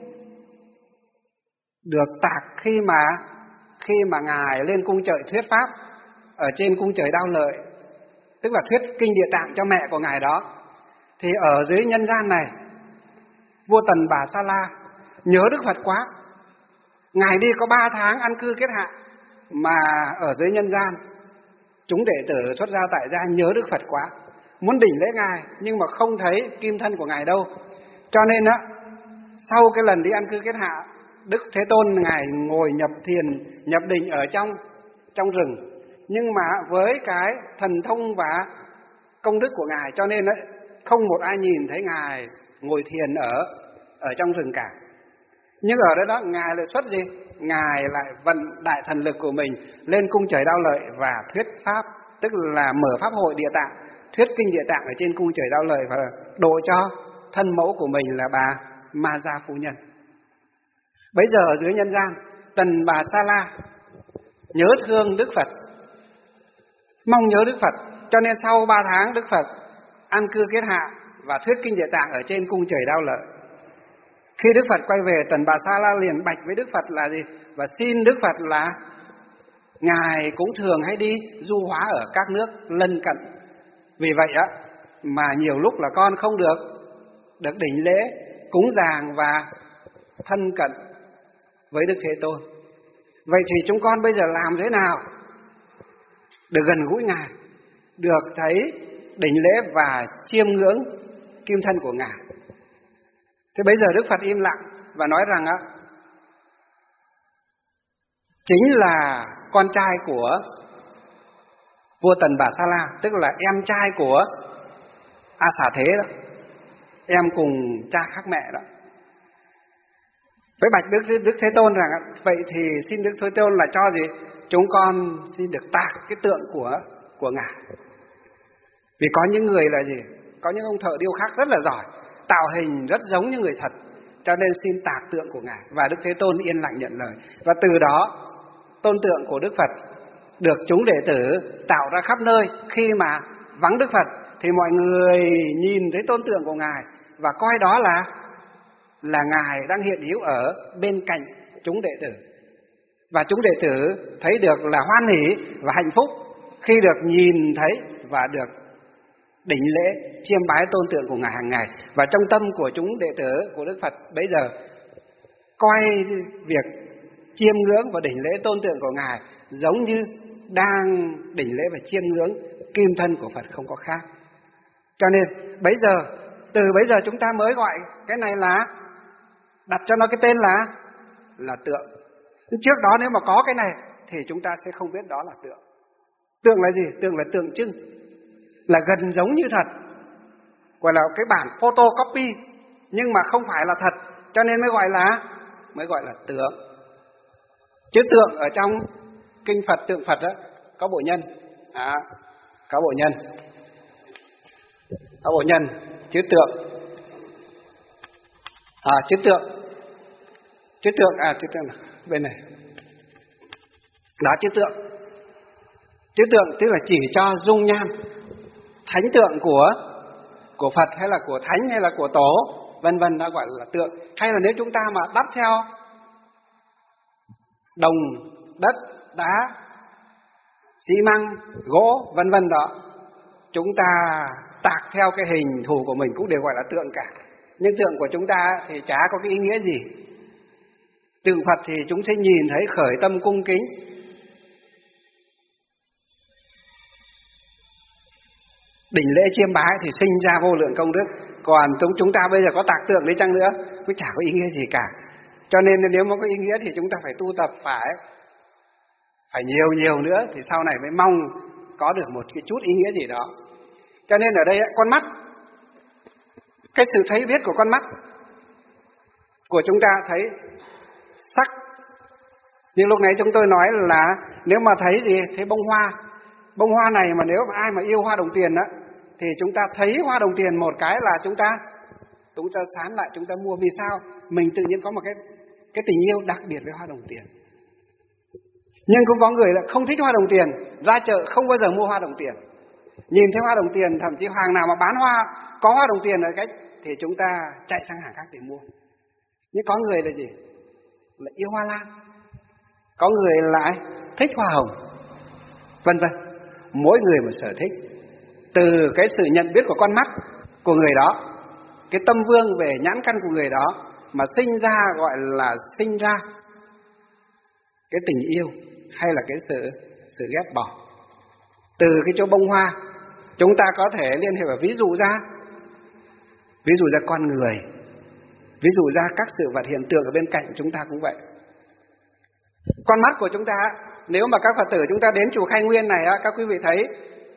được tạc khi mà Ngài lên cung trời thuyết Pháp ở trên cung trời Đao Lợi, tức là thuyết kinh Địa Tạng cho mẹ của Ngài đó, thì ở dưới nhân gian này, vua Tần Bà Sa La nhớ Đức Phật quá. Ngài đi có 3 tháng ăn cư kết hạ, mà ở dưới nhân gian chúng đệ tử xuất gia tại gia nhớ Đức Phật quá, muốn đỉnh lễ Ngài nhưng mà không thấy kim thân của Ngài đâu. Cho nên á, sau cái lần đi ăn cư kết hạ, Đức Thế Tôn Ngài ngồi nhập thiền, nhập định ở trong rừng. Nhưng mà với cái thần thông và công đức của Ngài, cho nên ấy, không một ai nhìn thấy Ngài ngồi thiền ở trong rừng cả. Nhưng ở đó Ngài lại xuất gì? Ngài lại vận đại thần lực của mình lên cung trời Đao Lợi và thuyết Pháp, tức là mở Pháp hội Địa Tạng, thuyết kinh Địa Tạng ở trên cung trời Đao Lợi và độ cho thân mẫu của mình là bà Ma Gia Phu Nhân. Bây giờ ở dưới nhân gian, Tần Bà Sa La nhớ thương Đức Phật, mong nhớ Đức Phật, cho nên sau 3 tháng Đức Phật an cư kết hạ và thuyết kinh Địa Tạng ở trên cung trời Đao Lợi. Khi Đức Phật quay về, Tần Bà Sa La liền bạch với Đức Phật là gì? Và xin Đức Phật là Ngài cũng thường hay đi du hóa ở các nước lân cận. Vì vậy á, mà nhiều lúc là con không được đỉnh lễ, cúng dường và thân cận với Đức Thế Tôn. Vậy thì chúng con bây giờ làm thế nào được gần gũi Ngài, được thấy đỉnh lễ và chiêm ngưỡng kim thân của Ngài? Thế bây giờ Đức Phật im lặng và nói rằng á, chính là con trai của vua Tần Bà Sa La, tức là em trai của A Xà Thế đó, em cùng cha khác mẹ đó. Với bạch Đức Thế Tôn rằng vậy thì xin Đức Thế Tôn là cho gì? Chúng con xin được tạc cái tượng của Ngài. Vì có những người là gì? Có những ông thợ điêu khắc rất là giỏi, tạo hình rất giống như người thật, cho nên xin tạc tượng của Ngài. Và Đức Thế Tôn yên lặng nhận lời. Và từ đó tôn tượng của Đức Phật được chúng đệ tử tạo ra khắp nơi. Khi mà vắng Đức Phật thì mọi người nhìn thấy tôn tượng của Ngài và coi đó là Ngài đang hiện hữu ở bên cạnh chúng đệ tử. Và chúng đệ tử thấy được là hoan hỉ và hạnh phúc khi được nhìn thấy và được đỉnh lễ chiêm bái tôn tượng của Ngài hàng ngày. Và trong tâm của chúng đệ tử của Đức Phật bây giờ coi việc chiêm ngưỡng và đỉnh lễ tôn tượng của Ngài giống như đang đỉnh lễ và chiêm ngưỡng kim thân của Phật, không có khác. Cho nên từ bây giờ chúng ta mới gọi cái này là đặt cho nó cái tên là tượng. Trước đó nếu mà có cái này thì chúng ta sẽ không biết đó là tượng. Tượng là gì? Tượng là tượng trưng, là gần giống như thật, gọi là cái bản photocopy, nhưng mà không phải là thật, cho nên mới gọi là tượng. Chứ tượng ở trong kinh Phật, tượng Phật đó có bộ nhân, có bộ nhân, chứ tượng, chứ tượng bên này, đó chữ tượng tức là chỉ cho dung nhan thánh tượng của Phật hay là của thánh hay là của tổ vân vân, đã gọi là tượng. Hay là nếu chúng ta mà đắp theo đồng, đất, đá, xi măng, gỗ vân vân đó, chúng ta tạc theo cái hình thù của mình cũng đều gọi là tượng cả. Nhưng tượng của chúng ta thì chả có cái ý nghĩa gì. Tượng Phật thì chúng sẽ nhìn thấy khởi tâm cung kính, đỉnh lễ chiêm bái thì sinh ra vô lượng công đức. Còn chúng ta bây giờ có tạc tượng đi chăng nữa cũng chả có ý nghĩa gì cả. Cho nên nếu mà có ý nghĩa thì chúng ta phải tu tập, phải nhiều nữa thì sau này mới mong có được một cái chút ý nghĩa gì đó. Cho nên ở đây con mắt, cái sự thấy biết của con mắt của chúng ta thấy sắc. Nhưng lúc nãy chúng tôi nói là nếu mà thấy gì? Thấy bông hoa này mà nếu mà ai mà yêu hoa đồng tiền á, thì chúng ta thấy hoa đồng tiền một cái là chúng ta sán lại, chúng ta mua. Vì sao? Mình tự nhiên có một cái tình yêu đặc biệt với hoa đồng tiền. Nhưng cũng có người lại không thích hoa đồng tiền, ra chợ không bao giờ mua hoa đồng tiền. Nhìn thấy hoa đồng tiền, thậm chí hàng nào mà bán hoa có hoa đồng tiền ở cách thì chúng ta chạy sang hàng khác để mua. Nhưng có người là gì? Là yêu hoa lan, có người lại thích hoa hồng, vân vân. Mỗi người một sở thích. Từ cái sự nhận biết của con mắt của người đó, cái tâm vương về nhãn căn của người đó mà sinh ra, gọi là sinh ra cái tình yêu hay là cái sự ghét bỏ. Từ cái chỗ bông hoa, chúng ta có thể liên hệ và ví dụ ra con người, ví dụ ra các sự vật hiện tượng ở bên cạnh chúng ta cũng vậy. Con mắt của chúng ta, nếu mà các Phật tử chúng ta đến chùa Khai Nguyên này, các quý vị thấy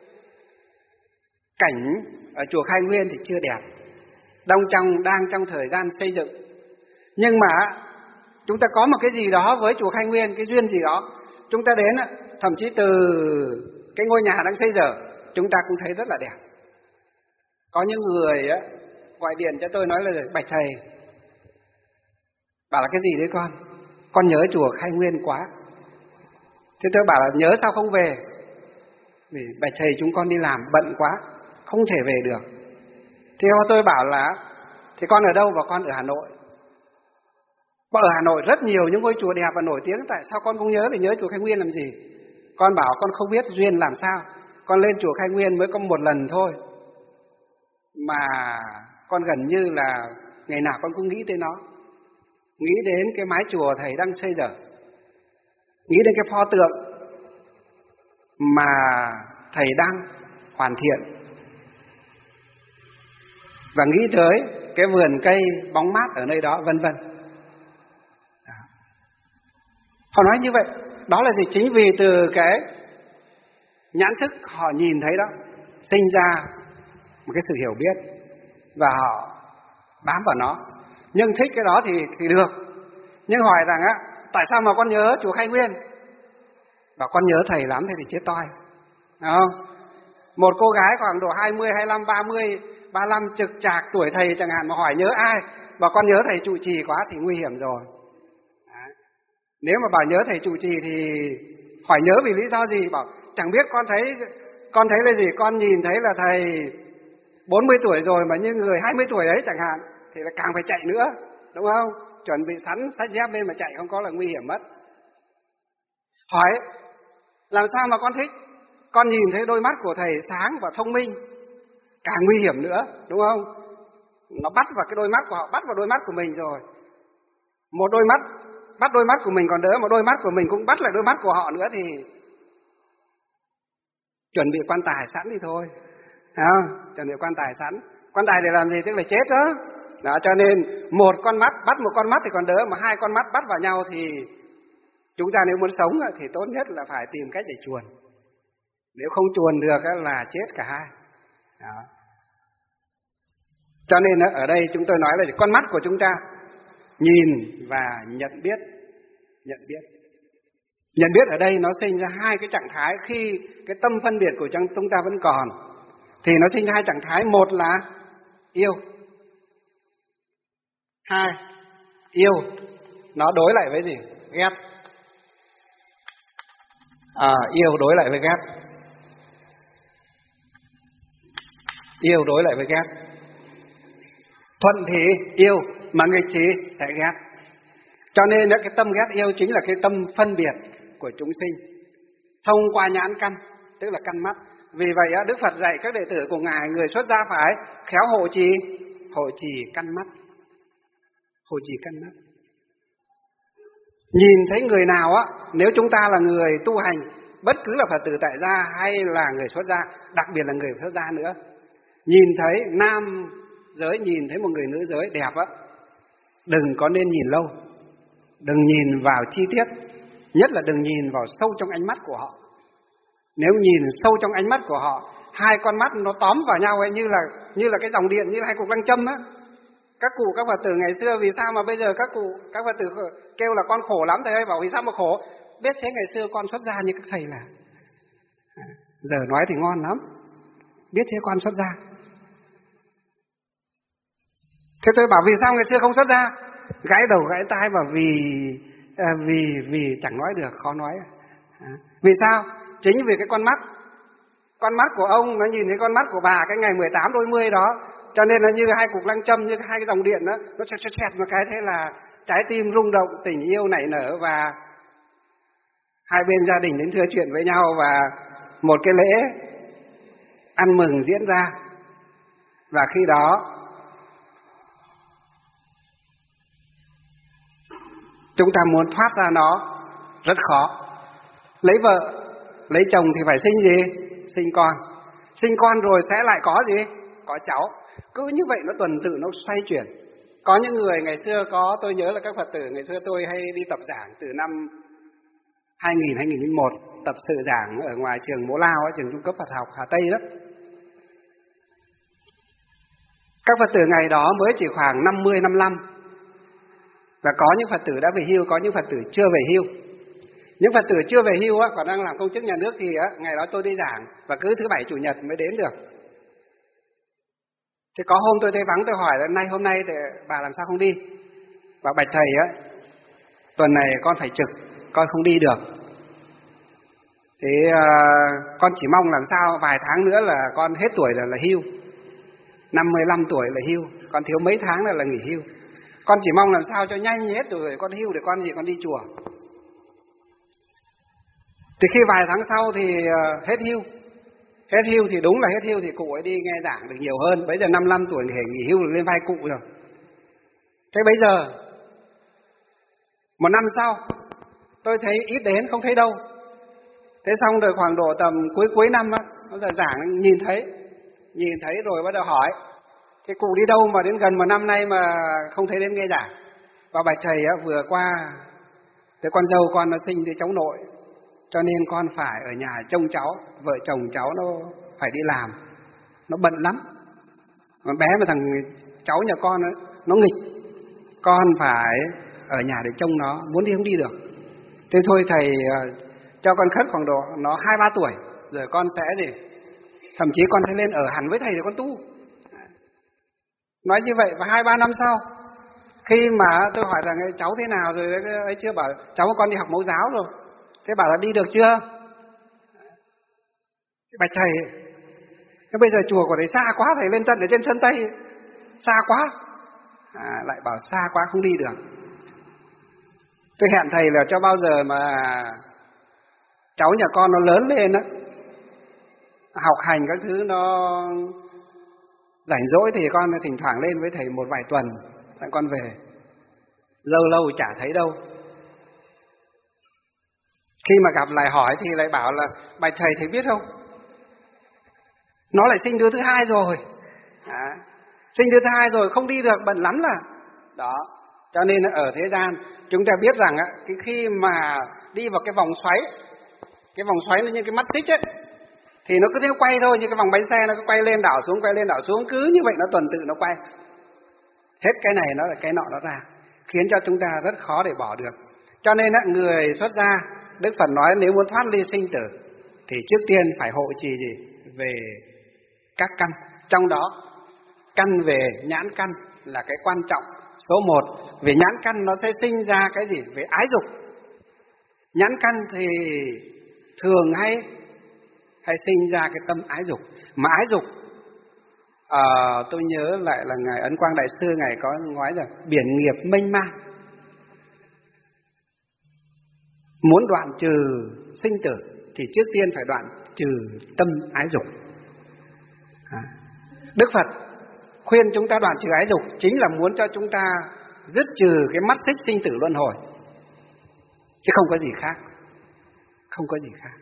cảnh ở chùa Khai Nguyên thì chưa đẹp, đang trong thời gian xây dựng. Nhưng mà chúng ta có một cái gì đó với chùa Khai Nguyên, cái duyên gì đó, chúng ta đến, thậm chí từ cái ngôi nhà đang xây dở, chúng ta cũng thấy rất là đẹp. Có những người gọi điện cho tôi nói là bạch thầy, bảo là cái gì đấy con nhớ chùa Khai Nguyên quá. Thế tôi bảo là nhớ sao không về? Vì bạch thầy chúng con đi làm bận quá, không thể về được. Thì tôi bảo là thì con ở đâu? Và con ở Hà Nội. Và ở Hà Nội rất nhiều những ngôi chùa đẹp và nổi tiếng, tại sao con không nhớ? Để nhớ chùa Khai Nguyên làm gì? Con bảo con không biết duyên làm sao. Con lên chùa Khai Nguyên mới có một lần thôi, mà con gần như là ngày nào con cũng nghĩ tới nó. Nghĩ đến cái mái chùa thầy đang xây dở, nghĩ đến cái pho tượng mà thầy đang hoàn thiện, và nghĩ tới cái vườn cây bóng mát ở nơi đó, vân vân. Họ nói như vậy, đó là gì? Chính vì từ cái nhãn thức họ nhìn thấy đó, sinh ra một cái sự hiểu biết và họ bám vào nó. Nhưng thích cái đó thì được. Nhưng hỏi rằng tại sao mà con nhớ chùa Khai Nguyên? Bảo con nhớ thầy lắm, thế thì chết toi. Đúng không? Một cô gái khoảng độ 20, 25, 30, 35 trực trạc tuổi thầy chẳng hạn mà hỏi nhớ ai, bảo con nhớ thầy trụ trì quá thì nguy hiểm rồi. Đấy. Nếu mà bảo nhớ thầy trụ trì thì hỏi nhớ vì lý do gì? Bảo chẳng biết, con thấy là gì? Con nhìn thấy là thầy 40 tuổi rồi mà như người 20 tuổi ấy chẳng hạn, thì là càng phải chạy nữa, đúng không? Chuẩn bị sẵn sách dép lên mà chạy không có là nguy hiểm mất. Hỏi làm sao mà con thích? Con nhìn thấy đôi mắt của thầy sáng và thông minh, càng nguy hiểm nữa, đúng không? Nó bắt vào cái đôi mắt của họ, bắt vào đôi mắt của mình rồi. Một đôi mắt, bắt đôi mắt của mình còn đỡ, một đôi mắt của mình cũng bắt lại đôi mắt của họ nữa thì chuẩn bị quan tài sẵn thì thôi. Chuẩn bị quan tài sẵn. Quan tài để làm gì? Tức là chết đó. Đó, cho nên một con mắt, bắt một con mắt thì còn đỡ, mà hai con mắt bắt vào nhau thì chúng ta nếu muốn sống thì tốt nhất là phải tìm cách để chuồn. Nếu không chuồn được là chết cả hai. Đó. Cho nên ở đây chúng tôi nói là con mắt của chúng ta nhìn và nhận biết. Nhận biết ở đây nó sinh ra hai cái trạng thái. Khi cái tâm phân biệt của chúng ta vẫn còn thì nó sinh ra hai trạng thái. Một là yêu, hai, yêu nó đối lại với gì? Ghét. Yêu đối lại với ghét. Yêu đối lại với ghét. Thuận thì yêu, mà nghịch thì sẽ ghét. Cho nên cái tâm ghét yêu chính là cái tâm phân biệt của chúng sinh thông qua nhãn căn, tức là căn mắt. Vì vậy Đức Phật dạy các đệ tử của Ngài, người xuất gia phải khéo hộ trì căn mắt. Hộ trì căn mắt. Nhìn thấy người nào nếu chúng ta là người tu hành, bất cứ là Phật tử tại gia hay là người xuất gia, đặc biệt là người xuất gia nữa, nhìn thấy nam giới, nhìn thấy một người nữ giới đẹp đừng có nên nhìn lâu, đừng nhìn vào chi tiết, nhất là đừng nhìn vào sâu trong ánh mắt của họ. Nếu nhìn sâu trong ánh mắt của họ, hai con mắt nó tóm vào nhau ấy, như là cái dòng điện, như là hai cục lăng châm á. Các cụ các Phật tử ngày xưa vì sao mà bây giờ các Phật tử kêu là con khổ lắm thầy ơi, bảo vì sao mà khổ? Biết thế ngày xưa con xuất gia như các thầy là giờ nói thì ngon lắm. Biết thế con xuất gia. Thế tôi bảo vì sao ngày xưa không xuất gia? Gãi đầu gãi tai bảo vì chẳng nói được, khó nói. Vì sao? Chính vì cái con mắt của ông nó nhìn thấy con mắt của bà cái ngày 18 đôi mươi đó, cho nên là như hai cục lăng châm, như hai cái dòng điện đó, nó xẹt một cái, thế là trái tim rung động, tình yêu nảy nở, và hai bên gia đình đến thưa chuyện với nhau, và một cái lễ ăn mừng diễn ra. Và khi đó chúng ta muốn thoát ra nó rất khó. Lấy vợ, lấy chồng thì phải sinh gì? Sinh con. Sinh con rồi sẽ lại có gì? Có cháu. Cứ như vậy nó tuần tự, nó xoay chuyển. Có những người ngày xưa tôi nhớ là các Phật tử ngày xưa tôi hay đi tập giảng từ năm 2000, 2001, tập sự giảng ở ngoài trường Mỗ Lao, trường trung cấp Phật học Hà Tây đó. Các Phật tử ngày đó mới chỉ khoảng 50, 55. Và có những Phật tử đã về hưu, có những Phật tử chưa về hưu. Những Phật tử chưa về hưu còn đang làm công chức nhà nước thì ngày đó tôi đi giảng, và cứ thứ Bảy Chủ nhật mới đến được. Thế có hôm tôi thấy vắng, tôi hỏi là hôm nay thì bà làm sao không đi? Và bạch thầy tuần này con phải trực, con không đi được. Thế con chỉ mong làm sao vài tháng nữa là con hết tuổi là hưu. 55 tuổi là hưu, con thiếu mấy tháng là nghỉ hưu. Con chỉ mong làm sao cho nhanh hết rồi con hưu để con đi chùa. Thì khi vài tháng sau thì hết hưu. Hết hưu thì đúng là hết hưu thì cụ ấy đi nghe giảng được nhiều hơn. Bây giờ 55 tuổi thì nghỉ hưu lên vai cụ rồi. Thế bây giờ một năm sau tôi thấy ít đến, không thấy đâu. Thế xong rồi khoảng độ tầm cuối năm nó giờ giảng nhìn thấy rồi bắt đầu hỏi. Thế cụ đi đâu mà đến gần một năm nay mà không thấy đến nghe giảng? Và bạch thầy vừa qua thế con dâu con nó sinh đứa cháu nội, cho nên con phải ở nhà trông cháu. Vợ chồng cháu nó phải đi làm, nó bận lắm. Con bé mà thằng cháu nhà con nó nghịch, con phải ở nhà để trông nó, muốn đi không đi được. Thế thôi thầy cho con khất khoảng độ nó 2-3 tuổi, rồi con sẽ thậm chí con sẽ lên ở hẳn với thầy để con tu. Nói như vậy, và 2-3 năm sau, khi mà tôi hỏi rằng cháu thế nào rồi ấy chưa, bảo cháu con đi học mẫu giáo rồi. Thế bảo là đi được chưa? Bạch thầy, thế bây giờ chùa của thầy xa quá, thầy lên tận ở trên sân Tây, xa quá. Lại bảo xa quá không đi được. Tôi hẹn thầy là cho bao giờ mà cháu nhà con nó lớn lên học hành các thứ nó rảnh rỗi thì con thỉnh thoảng lên với thầy một vài tuần, lại con về. Lâu lâu chả thấy đâu. Khi mà gặp lại hỏi thì lại bảo là bạch thầy biết không, nó lại sinh đứa thứ hai rồi. Sinh đứa thứ hai rồi không đi được, bận lắm là. Đó. Cho nên ở thế gian chúng ta biết rằng cái khi mà đi vào cái vòng xoáy nó như cái mắt xích ấy, thì nó cứ theo quay thôi, như cái vòng bánh xe nó cứ quay lên đảo xuống, cứ như vậy nó tuần tự nó quay. Hết cái này nó là cái nọ nó ra, khiến cho chúng ta rất khó để bỏ được. Cho nên người xuất gia, Đức Phật nói nếu muốn thoát ly sinh tử thì trước tiên phải hộ trì về các căn. Trong đó căn về nhãn căn là cái quan trọng số 1. Về nhãn căn nó sẽ sinh ra cái gì? Về ái dục. Nhãn căn thì thường hay sinh ra cái tâm ái dục. Mà ái dục tôi nhớ lại là ngài Ấn Quang Đại Sư, ngài có nói rằng biển nghiệp mênh mang. Muốn đoạn trừ sinh tử thì trước tiên phải đoạn trừ tâm ái dục. Đức Phật khuyên chúng ta đoạn trừ ái dục chính là muốn cho chúng ta dứt trừ cái mắt xích sinh tử luân hồi, chứ không có gì khác. Không có gì khác.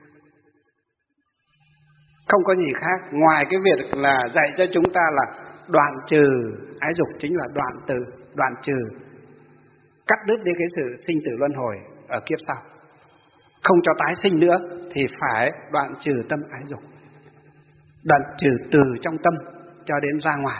Không có gì khác ngoài cái việc là dạy cho chúng ta là đoạn trừ ái dục, chính là đoạn trừ, cắt đứt đi cái sự sinh tử luân hồi ở kiếp sau, không cho tái sinh nữa thì phải đoạn trừ tâm ái dục. đoạn trừ từ trong tâm cho đến ra ngoài.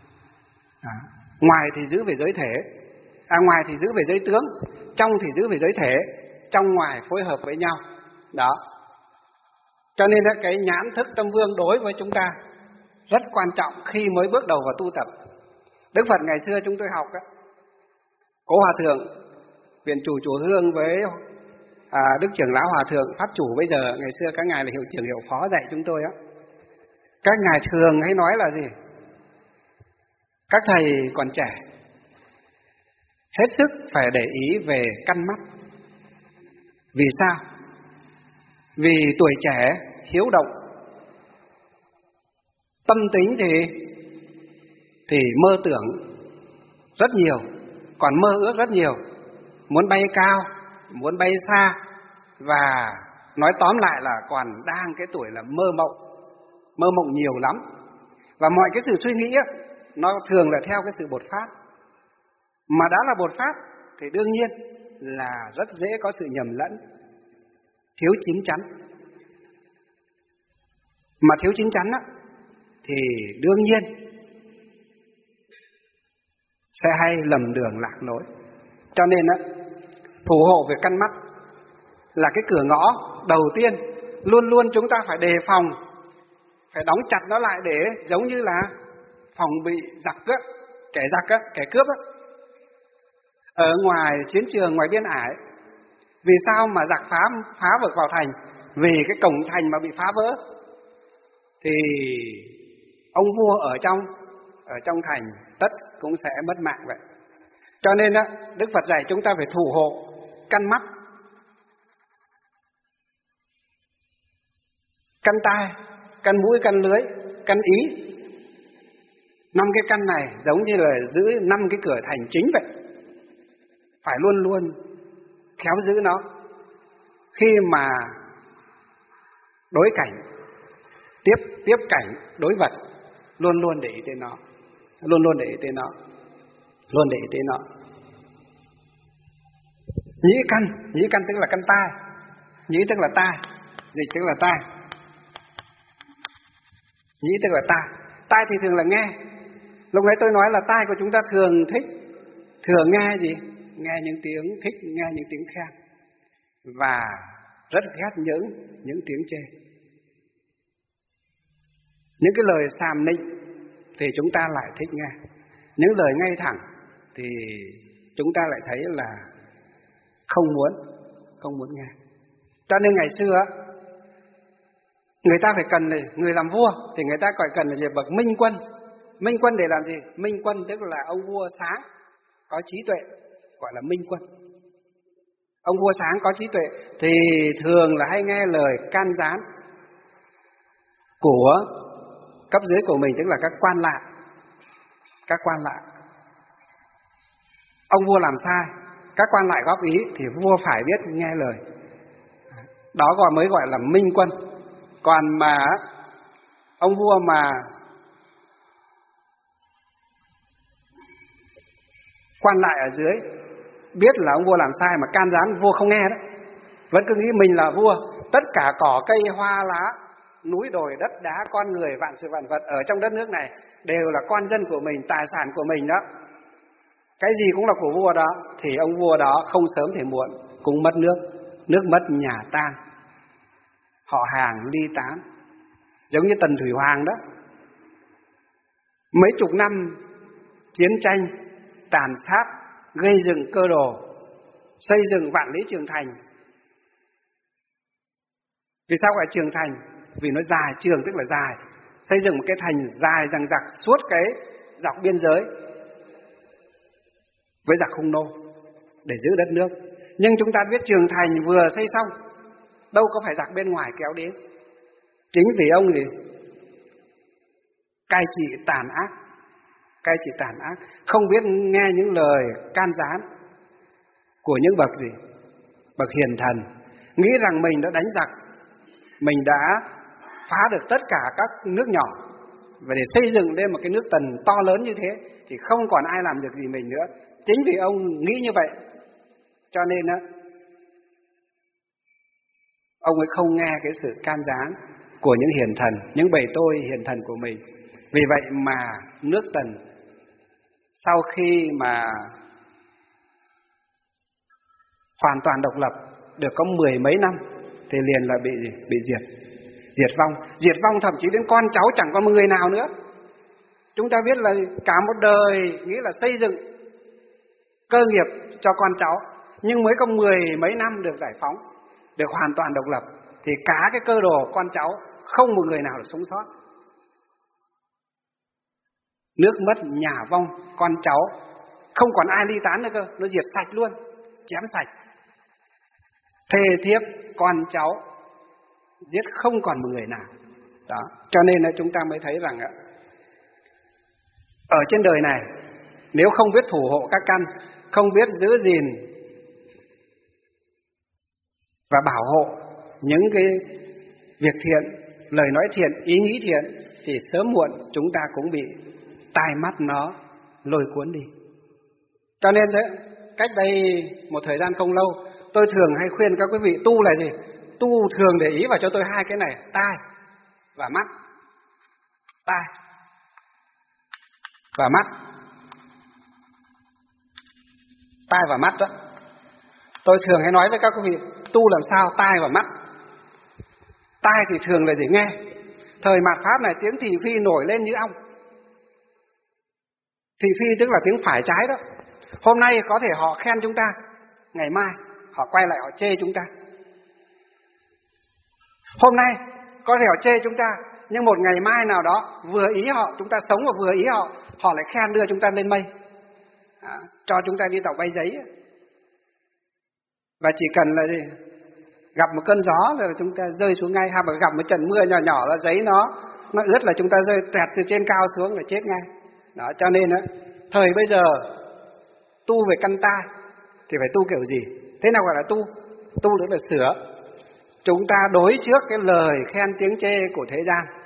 Ngoài thì giữ về giới thể, ngoài thì giữ về giới tướng, trong thì giữ về giới thể, trong ngoài phối hợp với nhau. Đó. Cho nên cái nhãn thức tâm vương đối với chúng ta rất quan trọng khi mới bước đầu vào tu tập. Đức Phật ngày xưa chúng tôi học á, Cố Hòa Thượng Viện Chủ Chùa Hương với Đức Trưởng Lão Hòa Thượng Pháp Chủ bây giờ, ngày xưa các ngài là hiệu trưởng hiệu phó dạy chúng tôi á. Các ngài thường hay nói là gì? Các thầy còn trẻ hết sức phải để ý về căn mắt. Vì sao? Vì tuổi trẻ hiếu động, tâm tính thì mơ tưởng rất nhiều, còn mơ ước rất nhiều, muốn bay cao, muốn bay xa, và nói tóm lại là còn đang cái tuổi là mơ mộng nhiều lắm. Và mọi cái sự suy nghĩ ấy, nó thường là theo cái sự bột phát. Mà đã là bột phát thì đương nhiên là rất dễ có sự nhầm lẫn, thiếu chín chắn. Mà thiếu chín chắn á, thì đương nhiên sẽ hay lầm đường lạc lối. Cho nên á, thủ hộ về căn mắt là cái cửa ngõ đầu tiên. Luôn luôn chúng ta phải đề phòng, phải đóng chặt nó lại để giống như là phòng bị giặc á, kẻ giặc á, kẻ cướp á. Ở ngoài chiến trường, ngoài biên ải, vì sao mà giặc phá vực vào thành? Vì cái cổng thành mà bị phá vỡ thì ông vua ở trong thành tất cũng sẽ mất mạng vậy. Cho nên á, Đức Phật dạy chúng ta phải thủ hộ căn mắt, căn tai, căn mũi, căn lưỡi, căn ý. 5 cái căn này giống như là giữ 5 cái cửa thành chính vậy. Phải luôn luôn khéo giữ nó. Khi mà đối cảnh, tiếp cảnh, đối vật, luôn luôn để ý tới nó. Luôn để ý tới nó. Nhĩ căn tức là căn tai. Nhĩ tức là tai, dịch tức là tai. Nhĩ tức là tai. Tai thì thường là nghe. Lúc nãy tôi nói là tai của chúng ta thường nghe gì? Nghe những tiếng thích, nghe những tiếng khen, và rất ghét những tiếng chê. Những cái lời xàm nịnh thì chúng ta lại thích nghe. Những lời ngay thẳng thì chúng ta lại thấy là không muốn nghe. Cho nên ngày xưa người ta phải cần, người làm vua thì người ta gọi cần là bậc minh quân. Minh quân để làm gì? Minh quân tức là ông vua sáng, có trí tuệ, gọi là minh quân. Ông vua sáng có trí tuệ thì thường là hay nghe lời can gián của cấp dưới của mình, tức là các quan lại. Ông vua làm sai, các quan lại góp ý thì vua phải biết nghe lời. Đó mới gọi là minh quân. Còn mà ông vua mà quan lại ở dưới biết là ông vua làm sai mà can gián, vua không nghe đó, vẫn cứ nghĩ mình là vua. Tất cả cỏ cây hoa lá, núi đồi đất đá, con người, vạn sự vạn vật ở trong đất nước này đều là con dân của mình, tài sản của mình đó. Cái gì cũng là của vua đó. Thì ông vua đó không sớm thì muộn cũng mất nước mất nhà tan, họ hàng ly tán. Giống như Tần Thủy Hoàng đó, mấy chục năm chiến tranh tàn sát, gây dựng cơ đồ, xây dựng vạn lý trường thành. Vì sao gọi trường thành? Vì nó dài, trường tức là dài, xây dựng một cái thành dài dằng dặc suốt cái dọc biên giới với giặc Hung Nô để giữ đất nước. Nhưng chúng ta biết trường thành vừa xây xong, đâu có phải giặc bên ngoài kéo đến. Chính vì ông gì? Cai trị tàn ác, không biết nghe những lời can gián của những bậc hiền thần, nghĩ rằng mình đã đánh giặc, mình đã phá được tất cả các nước nhỏ, và để xây dựng lên một cái nước Tần to lớn như thế thì không còn ai làm được gì mình nữa. Chính vì ông nghĩ như vậy cho nên ông ấy không nghe cái sự can gián của những hiền thần, những bầy tôi hiền thần của mình. Vì vậy mà nước Tần sau khi mà hoàn toàn độc lập được có 10 mấy năm thì liền là bị diệt vong, thậm chí đến con cháu chẳng có một người nào nữa. Chúng ta biết là cả một đời nghĩ là xây dựng cơ nghiệp cho con cháu, nhưng mới có 10 mấy năm được giải phóng, được hoàn toàn độc lập, thì cả cái cơ đồ con cháu không một người nào được sống sót. Nước mất, nhà vong, con cháu không còn ai ly tán nữa cơ, nó diệt sạch luôn, chém sạch. Thê thiếp, con cháu giết không còn một người nào. Đó, cho nên là chúng ta mới thấy rằng ở trên đời này nếu không biết thủ hộ các căn, không biết giữ gìn và bảo hộ những cái việc thiện, lời nói thiện, ý nghĩ thiện, thì sớm muộn chúng ta cũng bị tai mắt nó lôi cuốn đi. Cho nên thế, cách đây một thời gian không lâu, tôi thường hay khuyên các quý vị tu là gì? Tu thường để ý vào cho tôi hai cái này, tai và mắt. Tai và mắt. Tai và mắt đó. Tôi thường hay nói với các quý vị, tu làm sao tai và mắt. Tai thì thường là gì? Nghe. Thời mạt Pháp này tiếng thị phi nổi lên như ong. Thị phi tức là tiếng phải trái đó. Hôm nay có thể họ khen chúng ta, ngày mai họ quay lại họ chê chúng ta. Hôm nay có thể họ chê chúng ta, nhưng một ngày mai nào đó vừa ý họ, chúng ta sống và vừa ý họ, họ lại khen đưa chúng ta lên mây, cho chúng ta đi tàu bay giấy. Và chỉ cần là gì? Gặp một cơn gió là chúng ta rơi xuống ngay, hay gặp một trận mưa nhỏ nhỏ là giấy nó ướt là chúng ta rơi tẹt từ trên cao xuống là chết ngay. Đó, cho nên thời bây giờ tu về căn tai thì phải tu kiểu gì? Thế nào gọi là tu? Tu nữa là sửa. Chúng ta đối trước cái lời khen tiếng chê của thế gian.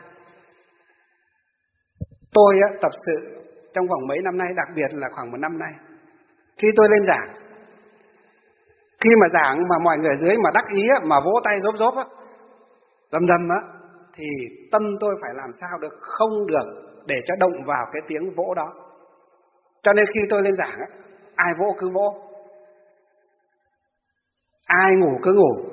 Tôi tập sự trong vòng mấy năm nay, đặc biệt là khoảng một năm nay, khi tôi lên giảng, khi mà giảng mà mọi người ở dưới mà đắc ý mà vỗ tay rốp rầm thì tâm tôi phải làm sao được không được để cho động vào cái tiếng vỗ đó. Cho nên khi tôi lên giảng ai vỗ cứ vỗ, ai ngủ cứ ngủ,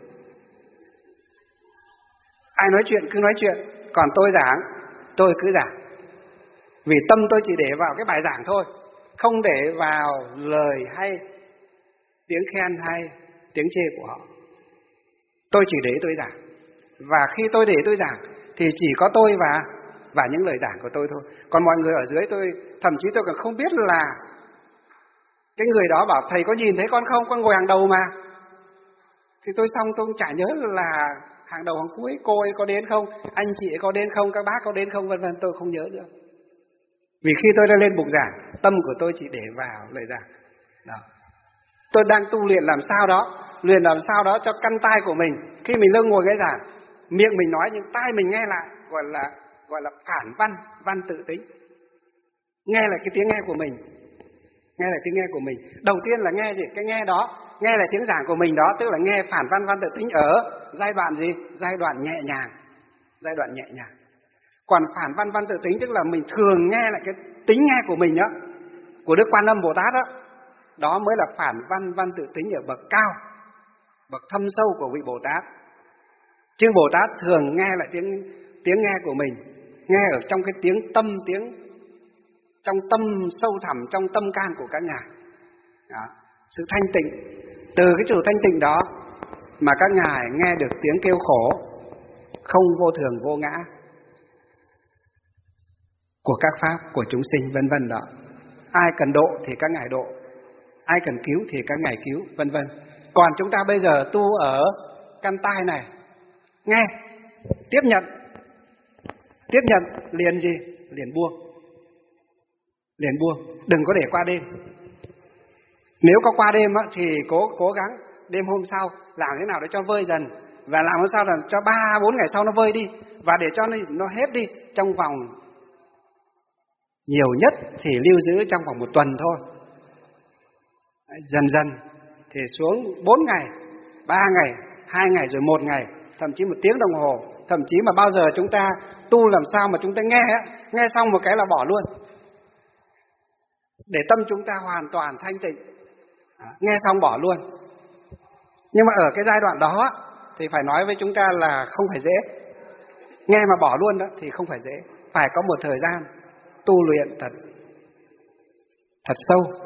ai nói chuyện cứ nói chuyện, còn tôi giảng tôi cứ giảng. Vì tâm tôi chỉ để vào cái bài giảng thôi, không để vào lời hay tiếng khen hay tiếng chê của họ. Tôi chỉ để tôi giảng. Và khi tôi để tôi giảng thì chỉ có tôi và những lời giảng của tôi thôi. Còn mọi người ở dưới tôi, thậm chí tôi còn không biết là cái người đó bảo thầy có nhìn thấy con không? Con ngồi hàng đầu mà. Thì tôi xong tôi cũng chả nhớ là hàng đầu hàng cuối cô ấy có đến không, anh chị ấy có đến không, các bác có đến không, vân vân, tôi không nhớ nữa. Vì khi tôi đã lên bục giảng, tâm của tôi chỉ để vào lời giảng. Đó. Tôi đang tu luyện làm sao đó cho căn tai của mình, khi mình lưng ngồi nghe giảng, miệng mình nói nhưng tai mình nghe lại, gọi là phản văn tự tính. Nghe là cái tiếng nghe của mình. Nghe là tiếng nghe của mình. Đầu tiên là nghe gì? Cái nghe đó, nghe là tiếng giảng của mình đó, tức là nghe phản văn tự tính ở giai đoạn gì? Giai đoạn nhẹ nhàng. Còn phản văn tự tính tức là mình thường nghe lại cái tính nghe của mình đó, của Đức Quan Âm Bồ Tát đó. Đó mới là phản văn tự tính ở bậc cao, bậc thâm sâu của vị Bồ Tát. Chứ Bồ Tát thường nghe lại tiếng nghe của mình, nghe ở trong cái tiếng trong tâm sâu thẳm, trong tâm can của các ngài. Đó. Sự thanh tịnh, từ cái sự thanh tịnh đó mà các ngài nghe được tiếng kêu khổ không vô thường vô ngã của các pháp, của chúng sinh, vân vân đó. Ai cần độ thì các ngài độ, ai cần cứu thì các ngài cứu, vân vân. Còn chúng ta bây giờ tu ở căn tai này, nghe, tiếp nhận liền gì? Liền buông, đừng có để qua đêm. Nếu có qua đêm thì cố gắng đêm hôm sau làm thế nào để cho vơi dần, và làm thế sao là cho 3-4 ngày sau nó vơi đi, và để cho nó hết đi trong vòng nhiều nhất thì lưu giữ trong vòng 1 tuần thôi. Dần dần thì xuống 4 ngày, 3 ngày, 2 ngày, rồi 1 ngày, thậm chí 1 tiếng đồng hồ, Thậm chí mà bao giờ chúng ta tu làm sao mà chúng ta nghe xong một cái là bỏ luôn, để tâm chúng ta hoàn toàn thanh tịnh, nghe xong bỏ luôn. Nhưng mà ở cái giai đoạn đó thì phải nói với chúng ta là không phải dễ. Nghe mà bỏ luôn đó thì không phải dễ, phải có một thời gian tu luyện thật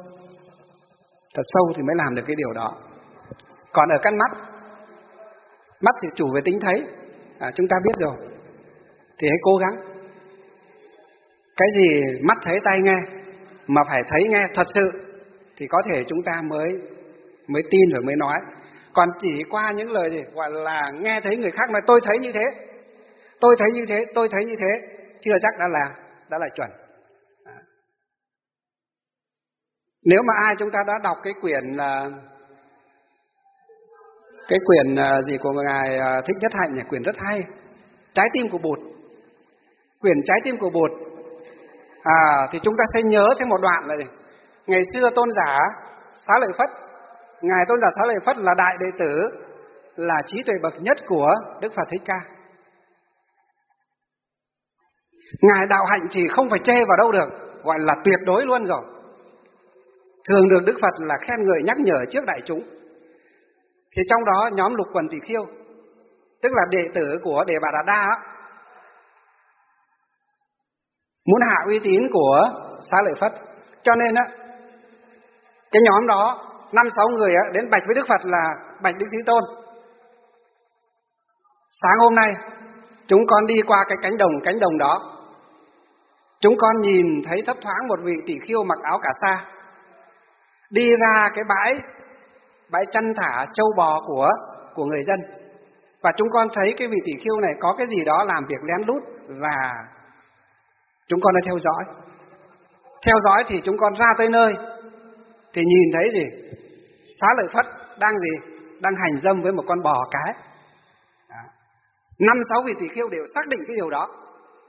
sâu thì mới làm được cái điều đó. Còn ở căn mắt thì chủ về tính thấy, chúng ta biết rồi, thì hãy cố gắng. Cái gì mắt thấy tai nghe mà phải thấy nghe thật sự thì có thể chúng ta mới tin và mới nói. Còn chỉ qua những lời gì gọi là nghe thấy người khác nói tôi thấy như thế, tôi thấy như thế, tôi thấy như thế, chưa chắc đã là chuẩn. Nếu mà ai chúng ta đã đọc cái quyển gì của ngài Thích Nhất Hạnh nhỉ, quyển rất hay, Trái tim của Bụt. Quyển Trái tim của Bụt thì chúng ta sẽ nhớ thêm một đoạn là gì? Ngày xưa Tôn giả Xá Lợi Phất, ngài Tôn giả Xá Lợi Phất là đại đệ tử, là trí tuệ bậc nhất của Đức Phật Thích Ca. Ngài đạo hạnh thì không phải chê vào đâu được, gọi là tuyệt đối luôn rồi. Thường được Đức Phật là khen ngợi nhắc nhở trước đại chúng. Thì trong đó nhóm Lục Quần Tỳ Khưu, tức là đệ tử của Đề Bà Đạt Đa á, muốn hạ uy tín của Xá Lợi Phất. Cho nên á, cái nhóm đó 5-6 người á, đến bạch với Đức Phật là: bạch Đức Thế Tôn, sáng hôm nay chúng con đi qua cái cánh đồng đó, chúng con nhìn thấy thấp thoáng một vị tỷ khưu mặc áo cà sa đi ra cái bãi chăn thả trâu bò của người dân, và chúng con thấy cái vị tỷ khưu này có cái gì đó làm việc lén lút, và chúng con đã theo dõi thì chúng con ra tới nơi thì nhìn thấy gì? Xá Lợi Phất đang hành dâm với một con bò cái. 5-6 vị tỷ khưu đều xác định cái điều đó.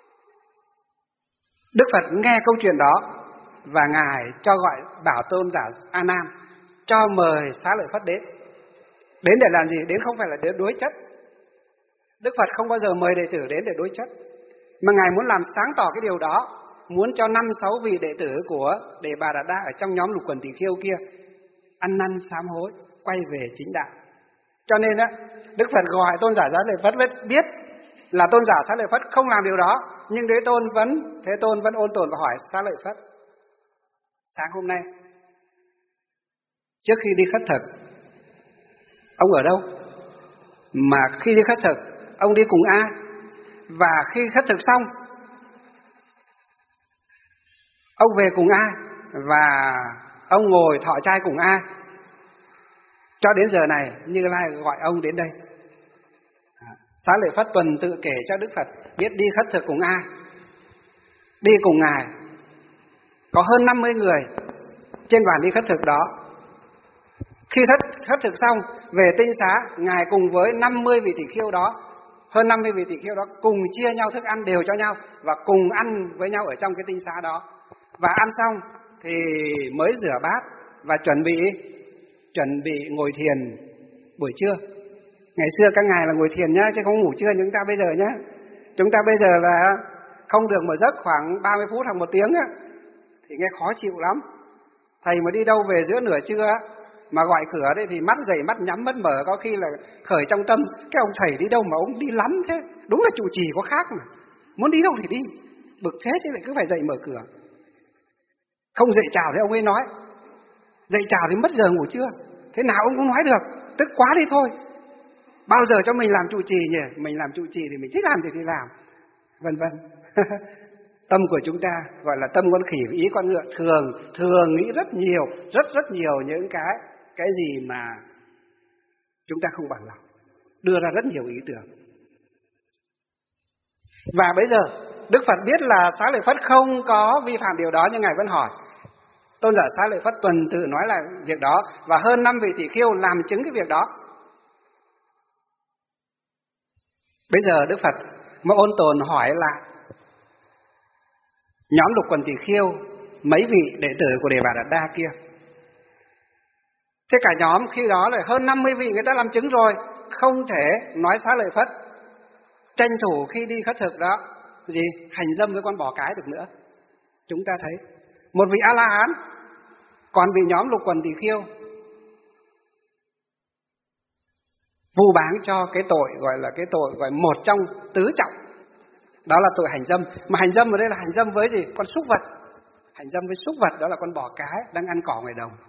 Đức Phật nghe câu chuyện đó và ngài cho gọi bảo Tôn giả A Nan cho mời Xá Lợi Phất đến để làm gì? Đến không phải là để đối chất. Đức Phật không bao giờ mời đệ tử đến để đối chất, mà ngài muốn làm sáng tỏ cái điều đó, muốn cho 5-6 vị đệ tử của Đề Bà Đạt Đa ở trong nhóm Lục Quần Tỳ Khưu kia ăn năn sám hối, quay về chính đạo. Cho nên á, Đức Phật gọi Tôn giả Xá Lợi Phất, biết là Tôn giả Xá Lợi Phất không làm điều đó, nhưng Thế Tôn vẫn ôn tồn và hỏi Xá Lợi Phất: sáng hôm nay trước khi đi khất thực, ông ở đâu? Mà khi đi khất thực, ông đi cùng ai? Và khi khất thực xong, ông về cùng ai? Và ông ngồi thọ trai cùng ai? Cho đến giờ này, Như Lai gọi ông đến đây. Xá Lợi Phất tuần tự kể cho Đức Phật biết đi khất thực cùng ai. Đi cùng ngài có hơn 50 người trên đoàn đi khất thực đó. Khi khất thực xong, về tinh xá, ngài cùng với 50 vị tỷ khưu đó, hơn 50 vị tỷ khưu đó cùng chia nhau thức ăn đều cho nhau và cùng ăn với nhau ở trong cái tinh xá đó. Và ăn xong thì mới rửa bát và chuẩn bị ngồi thiền buổi trưa. Ngày xưa các ngài là ngồi thiền nhá, chứ không ngủ trưa như chúng ta bây giờ nhá. Chúng ta bây giờ là không được một giấc khoảng 30 phút hoặc 1 tiếng á, thì nghe khó chịu lắm. Thầy mà đi đâu về giữa nửa trưa á, mà gọi cửa đấy thì mắt dày mắt nhắm mắt mở, có khi là khởi trong tâm: cái ông thầy đi đâu mà ông đi lắm thế, đúng là trụ trì có khác mà, muốn đi đâu thì đi, bực thế chứ lại cứ phải dậy mở cửa. Không dậy chào thì ông ấy nói, dậy chào thì mất giờ ngủ trưa, thế nào ông cũng nói được, tức quá đi thôi. Bao giờ cho mình làm trụ trì nhỉ? Mình làm trụ trì thì mình thích làm gì thì làm, vân vân. Tâm của chúng ta gọi là tâm con khỉ, ý con ngựa, thường nghĩ rất nhiều những cái gì mà chúng ta không bằng lòng, đưa ra rất nhiều ý tưởng. Và bây giờ Đức Phật biết là Xá Lợi Phất không có vi phạm điều đó, nhưng ngài vẫn hỏi. Tôn giả Xá Lợi Phất tuần tự nói là việc đó, và hơn 5 vị tỷ khưu làm chứng cái việc đó. Bây giờ Đức Phật mới ôn tồn hỏi lại nhóm Lục Quần Tỳ Khưu, mấy vị đệ tử của Đề Bà Đạt Đa kia. Thế cả nhóm khi đó là hơn 50 vị người ta làm chứng rồi, không thể nói Xá Lợi Phất tranh thủ khi đi khất thực đó gì hành dâm với con bò cái được nữa. Chúng ta thấy một vị A-la-hán, còn vị nhóm lục quần tỳ kheo vu báng cho cái tội gọi một trong tứ trọng, đó là tội hành dâm. Mà hành dâm ở đây là hành dâm với gì? Con súc vật. Hành dâm với súc vật đó là con bò cái đang ăn cỏ ngoài đồng.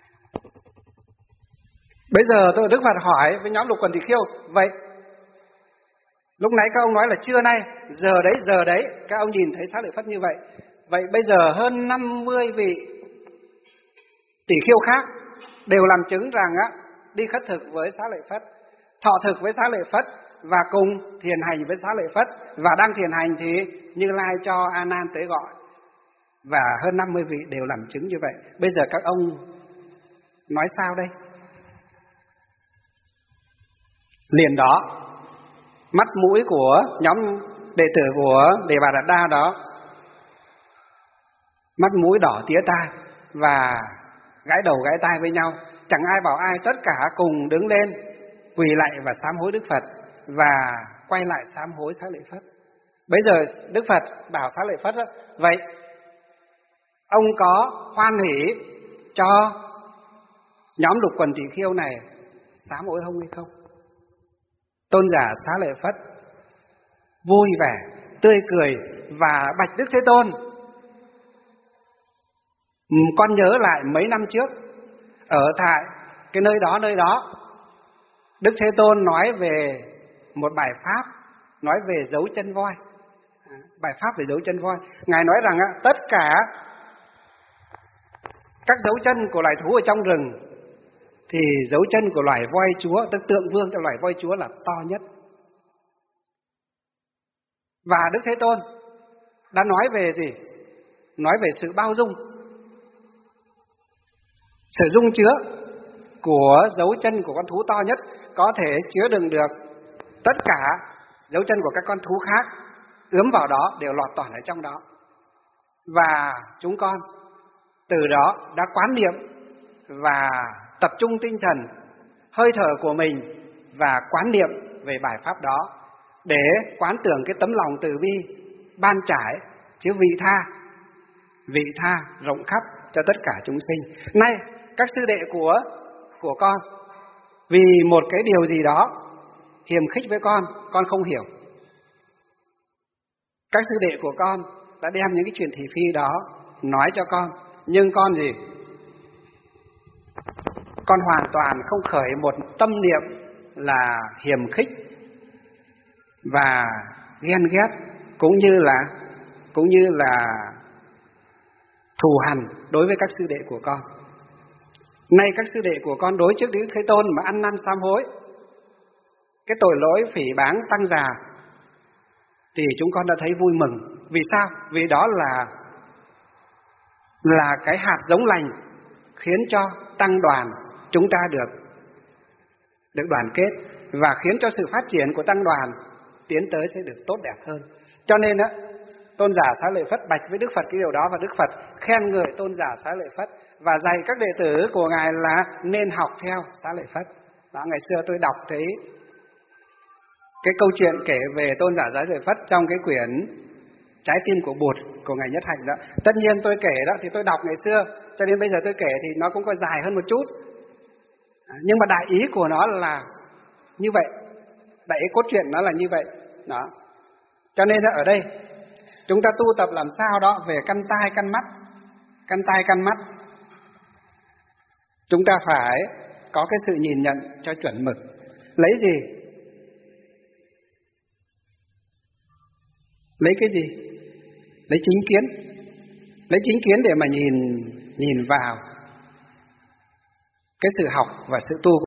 Bây giờ Đức Phật hỏi với nhóm lục quần tỳ kheo, vậy lúc nãy các ông nói là trưa nay, giờ đấy, các ông nhìn thấy Xá Lợi Phất như vậy. Vậy bây giờ hơn 50 vị tỷ kheo khác đều làm chứng rằng đi khất thực với Xá Lợi Phất, thọ thực với Xá Lợi Phất và cùng thiền hành với Xá Lợi Phất, và đang thiền hành thì Như Lai cho A Nan tới gọi, và hơn 50 vị đều làm chứng như vậy. Bây giờ các ông nói sao đây? Liền đó, mắt mũi của nhóm đệ tử của Đề Bà Đạt Đa đó, mắt mũi đỏ tía tai và gãi đầu gãi tai với nhau. Chẳng ai bảo ai, tất cả cùng đứng lên quỳ lại và sám hối Đức Phật và quay lại sám hối Xá Lợi Phất. Bây giờ Đức Phật bảo Xá Lợi Phất đó, vậy ông có hoan hỷ cho nhóm lục quần tỳ kheo này sám hối ông hay không? Tôn giả Xá Lợi Phất vui vẻ, tươi cười và bạch Đức Thế Tôn. Con nhớ lại mấy năm trước, ở tại cái nơi đó, Đức Thế Tôn nói về một bài pháp, nói về dấu chân voi. Bài pháp về dấu chân voi. Ngài nói rằng tất cả các dấu chân của loài thú ở trong rừng thì dấu chân của loài voi chúa, tức tượng vương cho loài voi chúa là to nhất. Và Đức Thế Tôn đã nói về gì? Nói về sự bao dung, sự dung chứa của dấu chân của con thú to nhất, có thể chứa đựng được tất cả dấu chân của các con thú khác, ướm vào đó đều lọt toàn ở trong đó. Và chúng con từ đó đã quán niệm và tập trung tinh thần, hơi thở của mình và quán niệm về bài pháp đó, để quán tưởng cái tấm lòng từ bi ban trải chứa vị tha rộng khắp cho tất cả chúng sinh. Nay các sư đệ của con vì một cái điều gì đó hiềm khích với con không hiểu. Các sư đệ của con đã đem những cái chuyện thị phi đó nói cho con, nhưng con gì? Con hoàn toàn không khởi một tâm niệm là hiềm khích và ghen ghét, cũng như là thù hằn đối với các sư đệ của con. Nay các sư đệ của con đối trước Đức Thế Tôn mà ăn năn sám hối cái tội lỗi phỉ báng tăng già, thì chúng con đã thấy vui mừng. Vì sao? Vì đó là cái hạt giống lành khiến cho tăng đoàn chúng ta được đoàn kết, và khiến cho sự phát triển của tăng đoàn tiến tới sẽ được tốt đẹp hơn. Cho nên Tôn giả Xá Lợi Phất bạch với Đức Phật cái điều đó, và Đức Phật khen ngợi Tôn giả Xá Lợi Phất và dạy các đệ tử của ngài là nên học theo Xá Lợi Phất. Đó, ngày xưa tôi đọc thấy cái câu chuyện kể về Tôn giả Xá Lợi Phất trong cái quyển Trái tim của Bụt của ngài Nhất Hạnh đó. Tất nhiên tôi kể đó thì tôi đọc ngày xưa, cho nên bây giờ tôi kể thì nó cũng có dài hơn một chút. Nhưng mà đại ý của nó là như vậy, đại ý cốt truyện nó là như vậy đó. Cho nên ở đây chúng ta tu tập làm sao đó về căn tai căn mắt, chúng ta phải có cái sự nhìn nhận cho chuẩn mực. Lấy gì? Lấy cái gì? Lấy chính kiến để mà nhìn vào cái sự học và sự tu